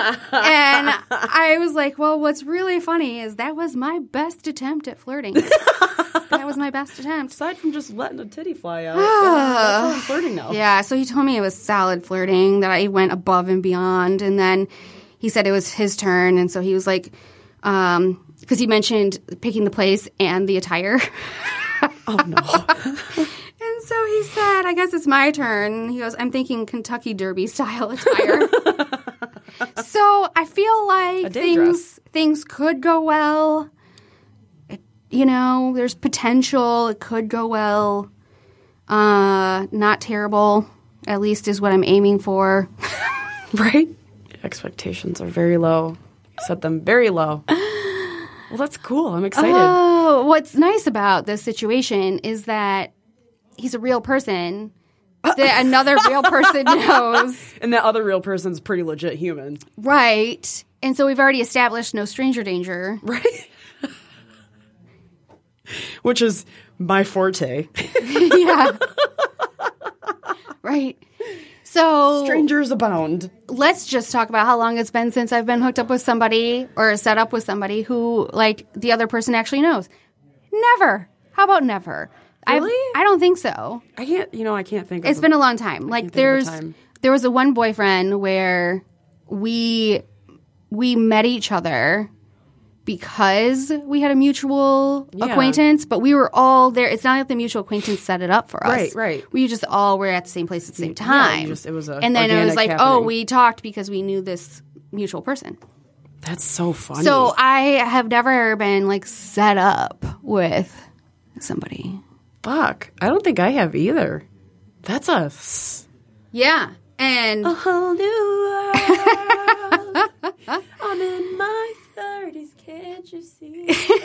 Speaker 3: I was like, well, what's really funny is that was my best attempt at flirting. That was my best attempt.
Speaker 2: Aside from just letting a titty fly out, that's how I'm flirting now.
Speaker 3: Yeah, so he told me it was solid flirting, that I went above and beyond. And then he said it was his turn. And so he was like, um, because he mentioned picking the place and the attire.
Speaker 2: Oh, no.
Speaker 3: And so he said, I guess it's my turn. He goes, I'm thinking Kentucky Derby style attire. So I feel like
Speaker 2: A day
Speaker 3: things
Speaker 2: dress.
Speaker 3: things could go well. It, you know, there's potential. It could go well. Uh, not terrible, at least is what I'm aiming for.
Speaker 2: Right? Expectations are very low. You set them very low. Well, that's cool. I'm excited.
Speaker 3: Oh, what's nice about this situation is that he's a real person that another real person knows.
Speaker 2: And that other real person's pretty legit human.
Speaker 3: Right. And so we've already established no stranger danger.
Speaker 2: Right? Which is my forte.
Speaker 3: Yeah. Right. So
Speaker 2: Strangers abound.
Speaker 3: let's just talk about how long it's been since I've been hooked up with somebody or set up with somebody who, like, the other person actually knows. Never. How about never?
Speaker 2: Really?
Speaker 3: I've, I don't think so.
Speaker 2: I can't, you know, I can't think of
Speaker 3: It's been a long time. Like
Speaker 2: think of a
Speaker 3: there's
Speaker 2: time.
Speaker 3: there was a one boyfriend where we we met each other because we had a mutual
Speaker 2: Yeah.
Speaker 3: acquaintance, but we were all there. It's not like the mutual acquaintance set it up for us.
Speaker 2: Right, right.
Speaker 3: We just all were at the same place at the same
Speaker 2: Yeah,
Speaker 3: time.
Speaker 2: you just- it was a
Speaker 3: and then it was
Speaker 2: organic
Speaker 3: like, oh,
Speaker 2: happening.
Speaker 3: we talked because we knew this mutual person.
Speaker 2: That's so funny.
Speaker 3: So I have never been like set up with somebody.
Speaker 2: Fuck. I don't think I have either. That's a s-
Speaker 3: Yeah. And
Speaker 2: a whole new world. I'm in my thirties, can't you see?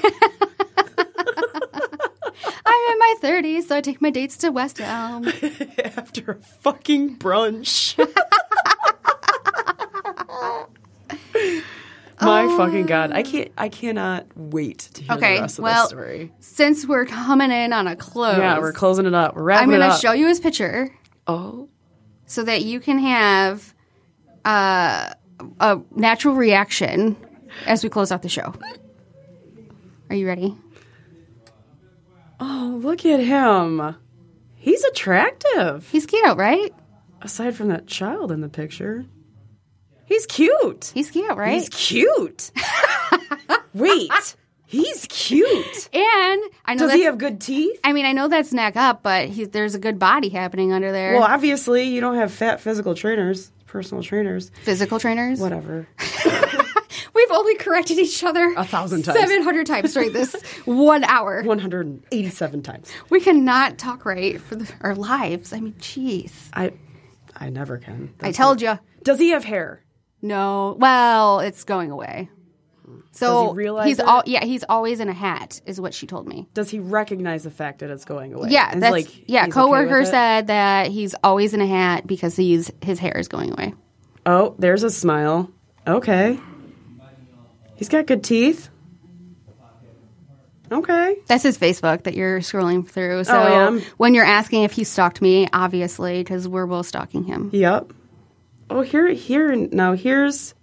Speaker 3: I'm in my thirties, so I take my dates to West Elm.
Speaker 2: After a fucking brunch. My fucking god. I can't I cannot wait to hear
Speaker 3: Okay,
Speaker 2: the rest of
Speaker 3: well,
Speaker 2: this story.
Speaker 3: Since we're coming in on a close,
Speaker 2: Yeah, we're closing it up. We're wrapping
Speaker 3: I'm going
Speaker 2: it
Speaker 3: to
Speaker 2: up.
Speaker 3: show you his picture
Speaker 2: Oh.
Speaker 3: so that you can have uh, a natural reaction as we close out the show. Are you ready?
Speaker 2: Oh, look at him. He's attractive.
Speaker 3: He's cute, right?
Speaker 2: Aside from that child in the picture. He's cute.
Speaker 3: He's cute, right?
Speaker 2: He's cute. Wait. He's cute.
Speaker 3: and I know
Speaker 2: Does
Speaker 3: that's,
Speaker 2: he have good teeth?
Speaker 3: I mean, I know that's neck up, but he, there's a good body happening under there.
Speaker 2: Well, obviously, you don't have fat physical trainers, personal trainers.
Speaker 3: Physical trainers.
Speaker 2: Whatever.
Speaker 3: We've only corrected each other
Speaker 2: A thousand times.
Speaker 3: seven hundred times during this one hour.
Speaker 2: one hundred eighty-seven times.
Speaker 3: We cannot talk right for the, our lives. I mean, jeez.
Speaker 2: I I never can.
Speaker 3: I told you.
Speaker 2: Does he have hair?
Speaker 3: No. Well, it's going away. So
Speaker 2: Does he realize
Speaker 3: he's
Speaker 2: it?
Speaker 3: all yeah, he's always in a hat, is what she told me.
Speaker 2: Does he recognize the fact that it's going away?
Speaker 3: Yeah,
Speaker 2: And
Speaker 3: that's
Speaker 2: like,
Speaker 3: yeah.
Speaker 2: he's
Speaker 3: Coworker
Speaker 2: okay with it?
Speaker 3: said that he's always in a hat because he's his hair is going away.
Speaker 2: Oh, there's a smile. Okay. He's got good teeth. Okay.
Speaker 3: That's his Facebook that you're scrolling through. So
Speaker 2: Oh, I am?
Speaker 3: when you're asking if he stalked me, obviously, because we're both stalking him.
Speaker 2: Yep. Oh, here, here, now here's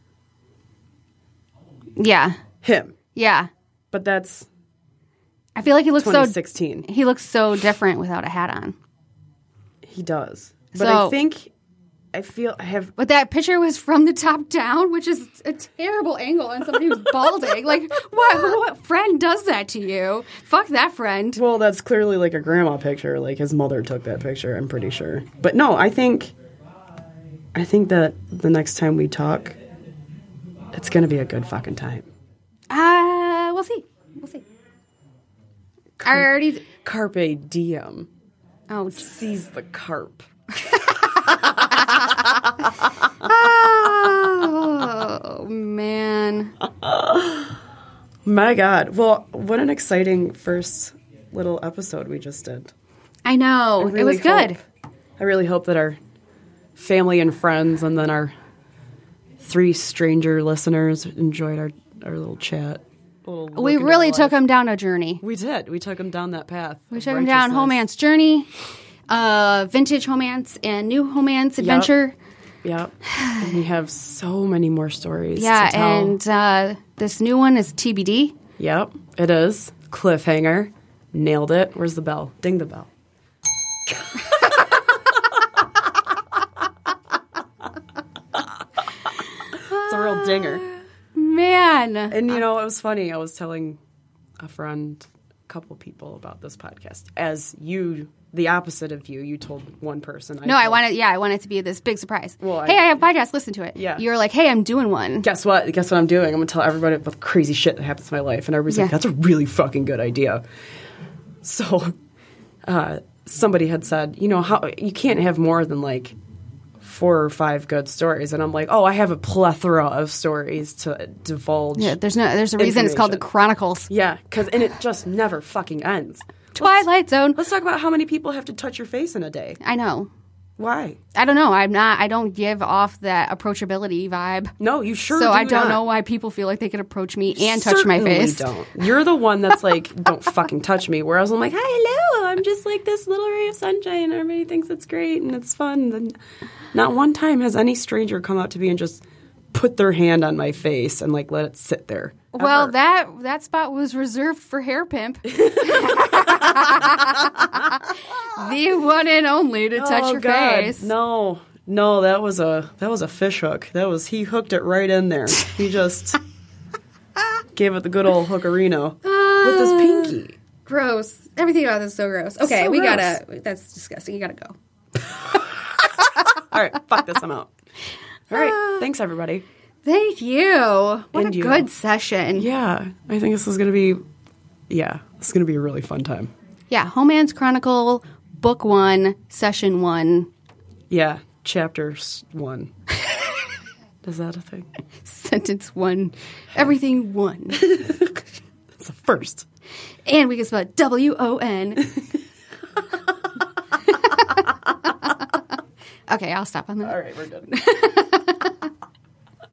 Speaker 3: Yeah,
Speaker 2: him.
Speaker 3: yeah.
Speaker 2: But that's
Speaker 3: I feel like he looks so
Speaker 2: twenty sixteen.
Speaker 3: he looks so different without a hat on.
Speaker 2: He does. But
Speaker 3: So-
Speaker 2: I think, I feel, I have,
Speaker 3: But that picture was from the top down, which is a terrible angle on somebody who's balding. Like, what, what friend does that to you? Fuck that friend.
Speaker 2: well, that's clearly like a grandma picture. Like his mother took that picture, I'm pretty sure. But no, I think, I think that the next time we talk, it's going to be a good fucking time.
Speaker 3: Uh, we'll see. We'll see. I already...
Speaker 2: Carpe diem.
Speaker 3: Oh,
Speaker 2: Seize the carp.
Speaker 3: oh man.
Speaker 2: My God. Well, what an exciting first little episode we just did.
Speaker 3: I know.
Speaker 2: I really
Speaker 3: it was good.
Speaker 2: hope- I really hope that our family and friends and then our three stranger listeners enjoyed our, our little chat. Little look
Speaker 3: We
Speaker 2: into
Speaker 3: really
Speaker 2: our
Speaker 3: took
Speaker 2: life.
Speaker 3: him down a journey.
Speaker 2: We did. We took him down that path.
Speaker 3: We
Speaker 2: of
Speaker 3: took him down
Speaker 2: righteousness.
Speaker 3: Homance journey, uh, vintage Homance and new Homance adventure.
Speaker 2: Yep. And we have so many more stories
Speaker 3: Yeah,
Speaker 2: to tell.
Speaker 3: and uh, this new one is T B D.
Speaker 2: Yep, it is. Cliffhanger. Nailed it. Where's the bell? Ding the bell. It's a real dinger.
Speaker 3: Man.
Speaker 2: And, you know, it was funny. I was telling a friend, a couple people about this podcast. As you, the opposite of you, you told one person.
Speaker 3: No, I
Speaker 2: told-
Speaker 3: wanted, yeah, I want it to be this big surprise.
Speaker 2: Well, I-
Speaker 3: hey, I have a podcast, listen to it.
Speaker 2: Yeah.
Speaker 3: You're like, hey, I'm doing one.
Speaker 2: Guess what? Guess what I'm doing? I'm going to tell everybody about the crazy shit that happens in my life. And everybody's
Speaker 3: Yeah.
Speaker 2: like, that's a really fucking good idea. So uh, somebody had said, you know, how you can't have more than like four or five good stories. And I'm like, oh, I have a plethora of stories to divulge.
Speaker 3: Yeah, there's no, there's a reason it's called the
Speaker 2: Information.
Speaker 3: Chronicles.
Speaker 2: Yeah, because and it just never fucking ends.
Speaker 3: Twilight Zone.
Speaker 2: Let's talk about how many people have to touch your face in a day.
Speaker 3: I know.
Speaker 2: Why?
Speaker 3: I don't know. I'm not, I don't give off that approachability vibe.
Speaker 2: No, you sure
Speaker 3: So
Speaker 2: do
Speaker 3: I don't
Speaker 2: not.
Speaker 3: know why people feel like they can approach me and touch my
Speaker 2: Certainly
Speaker 3: face.
Speaker 2: Don't. You're the one that's like, don't fucking touch me. Whereas I'm like, hi, hello. I'm just like this little ray of sunshine. And everybody thinks it's great and it's fun. And not one time has any stranger come up to me and just put their hand on my face and like let it sit there.
Speaker 3: Well,
Speaker 2: Ever.
Speaker 3: that that spot was reserved for Hair Pimp. The one and only to touch
Speaker 2: Oh,
Speaker 3: your
Speaker 2: God.
Speaker 3: face.
Speaker 2: No, no, that was a that was a fish hook. That was he hooked it right in there. He just gave it the good old hookerino with his pinky.
Speaker 3: Gross. Everything about this is so gross. Okay,
Speaker 2: So
Speaker 3: we
Speaker 2: gross.
Speaker 3: gotta. That's disgusting. You gotta go.
Speaker 2: All right, fuck this. I'm out. All right, thanks everybody.
Speaker 3: Thank you. What
Speaker 2: And
Speaker 3: a
Speaker 2: you.
Speaker 3: good session.
Speaker 2: Yeah, I think this is gonna be, yeah, this is gonna be a really fun time.
Speaker 3: Yeah, Homance Chronicle, Book One, Session One,
Speaker 2: Yeah, chapter s- one. Is that a thing?
Speaker 3: Sentence One, everything one.
Speaker 2: It's the first.
Speaker 3: And we can spell it W O N. Okay, I'll stop on that.
Speaker 2: All right, we're done.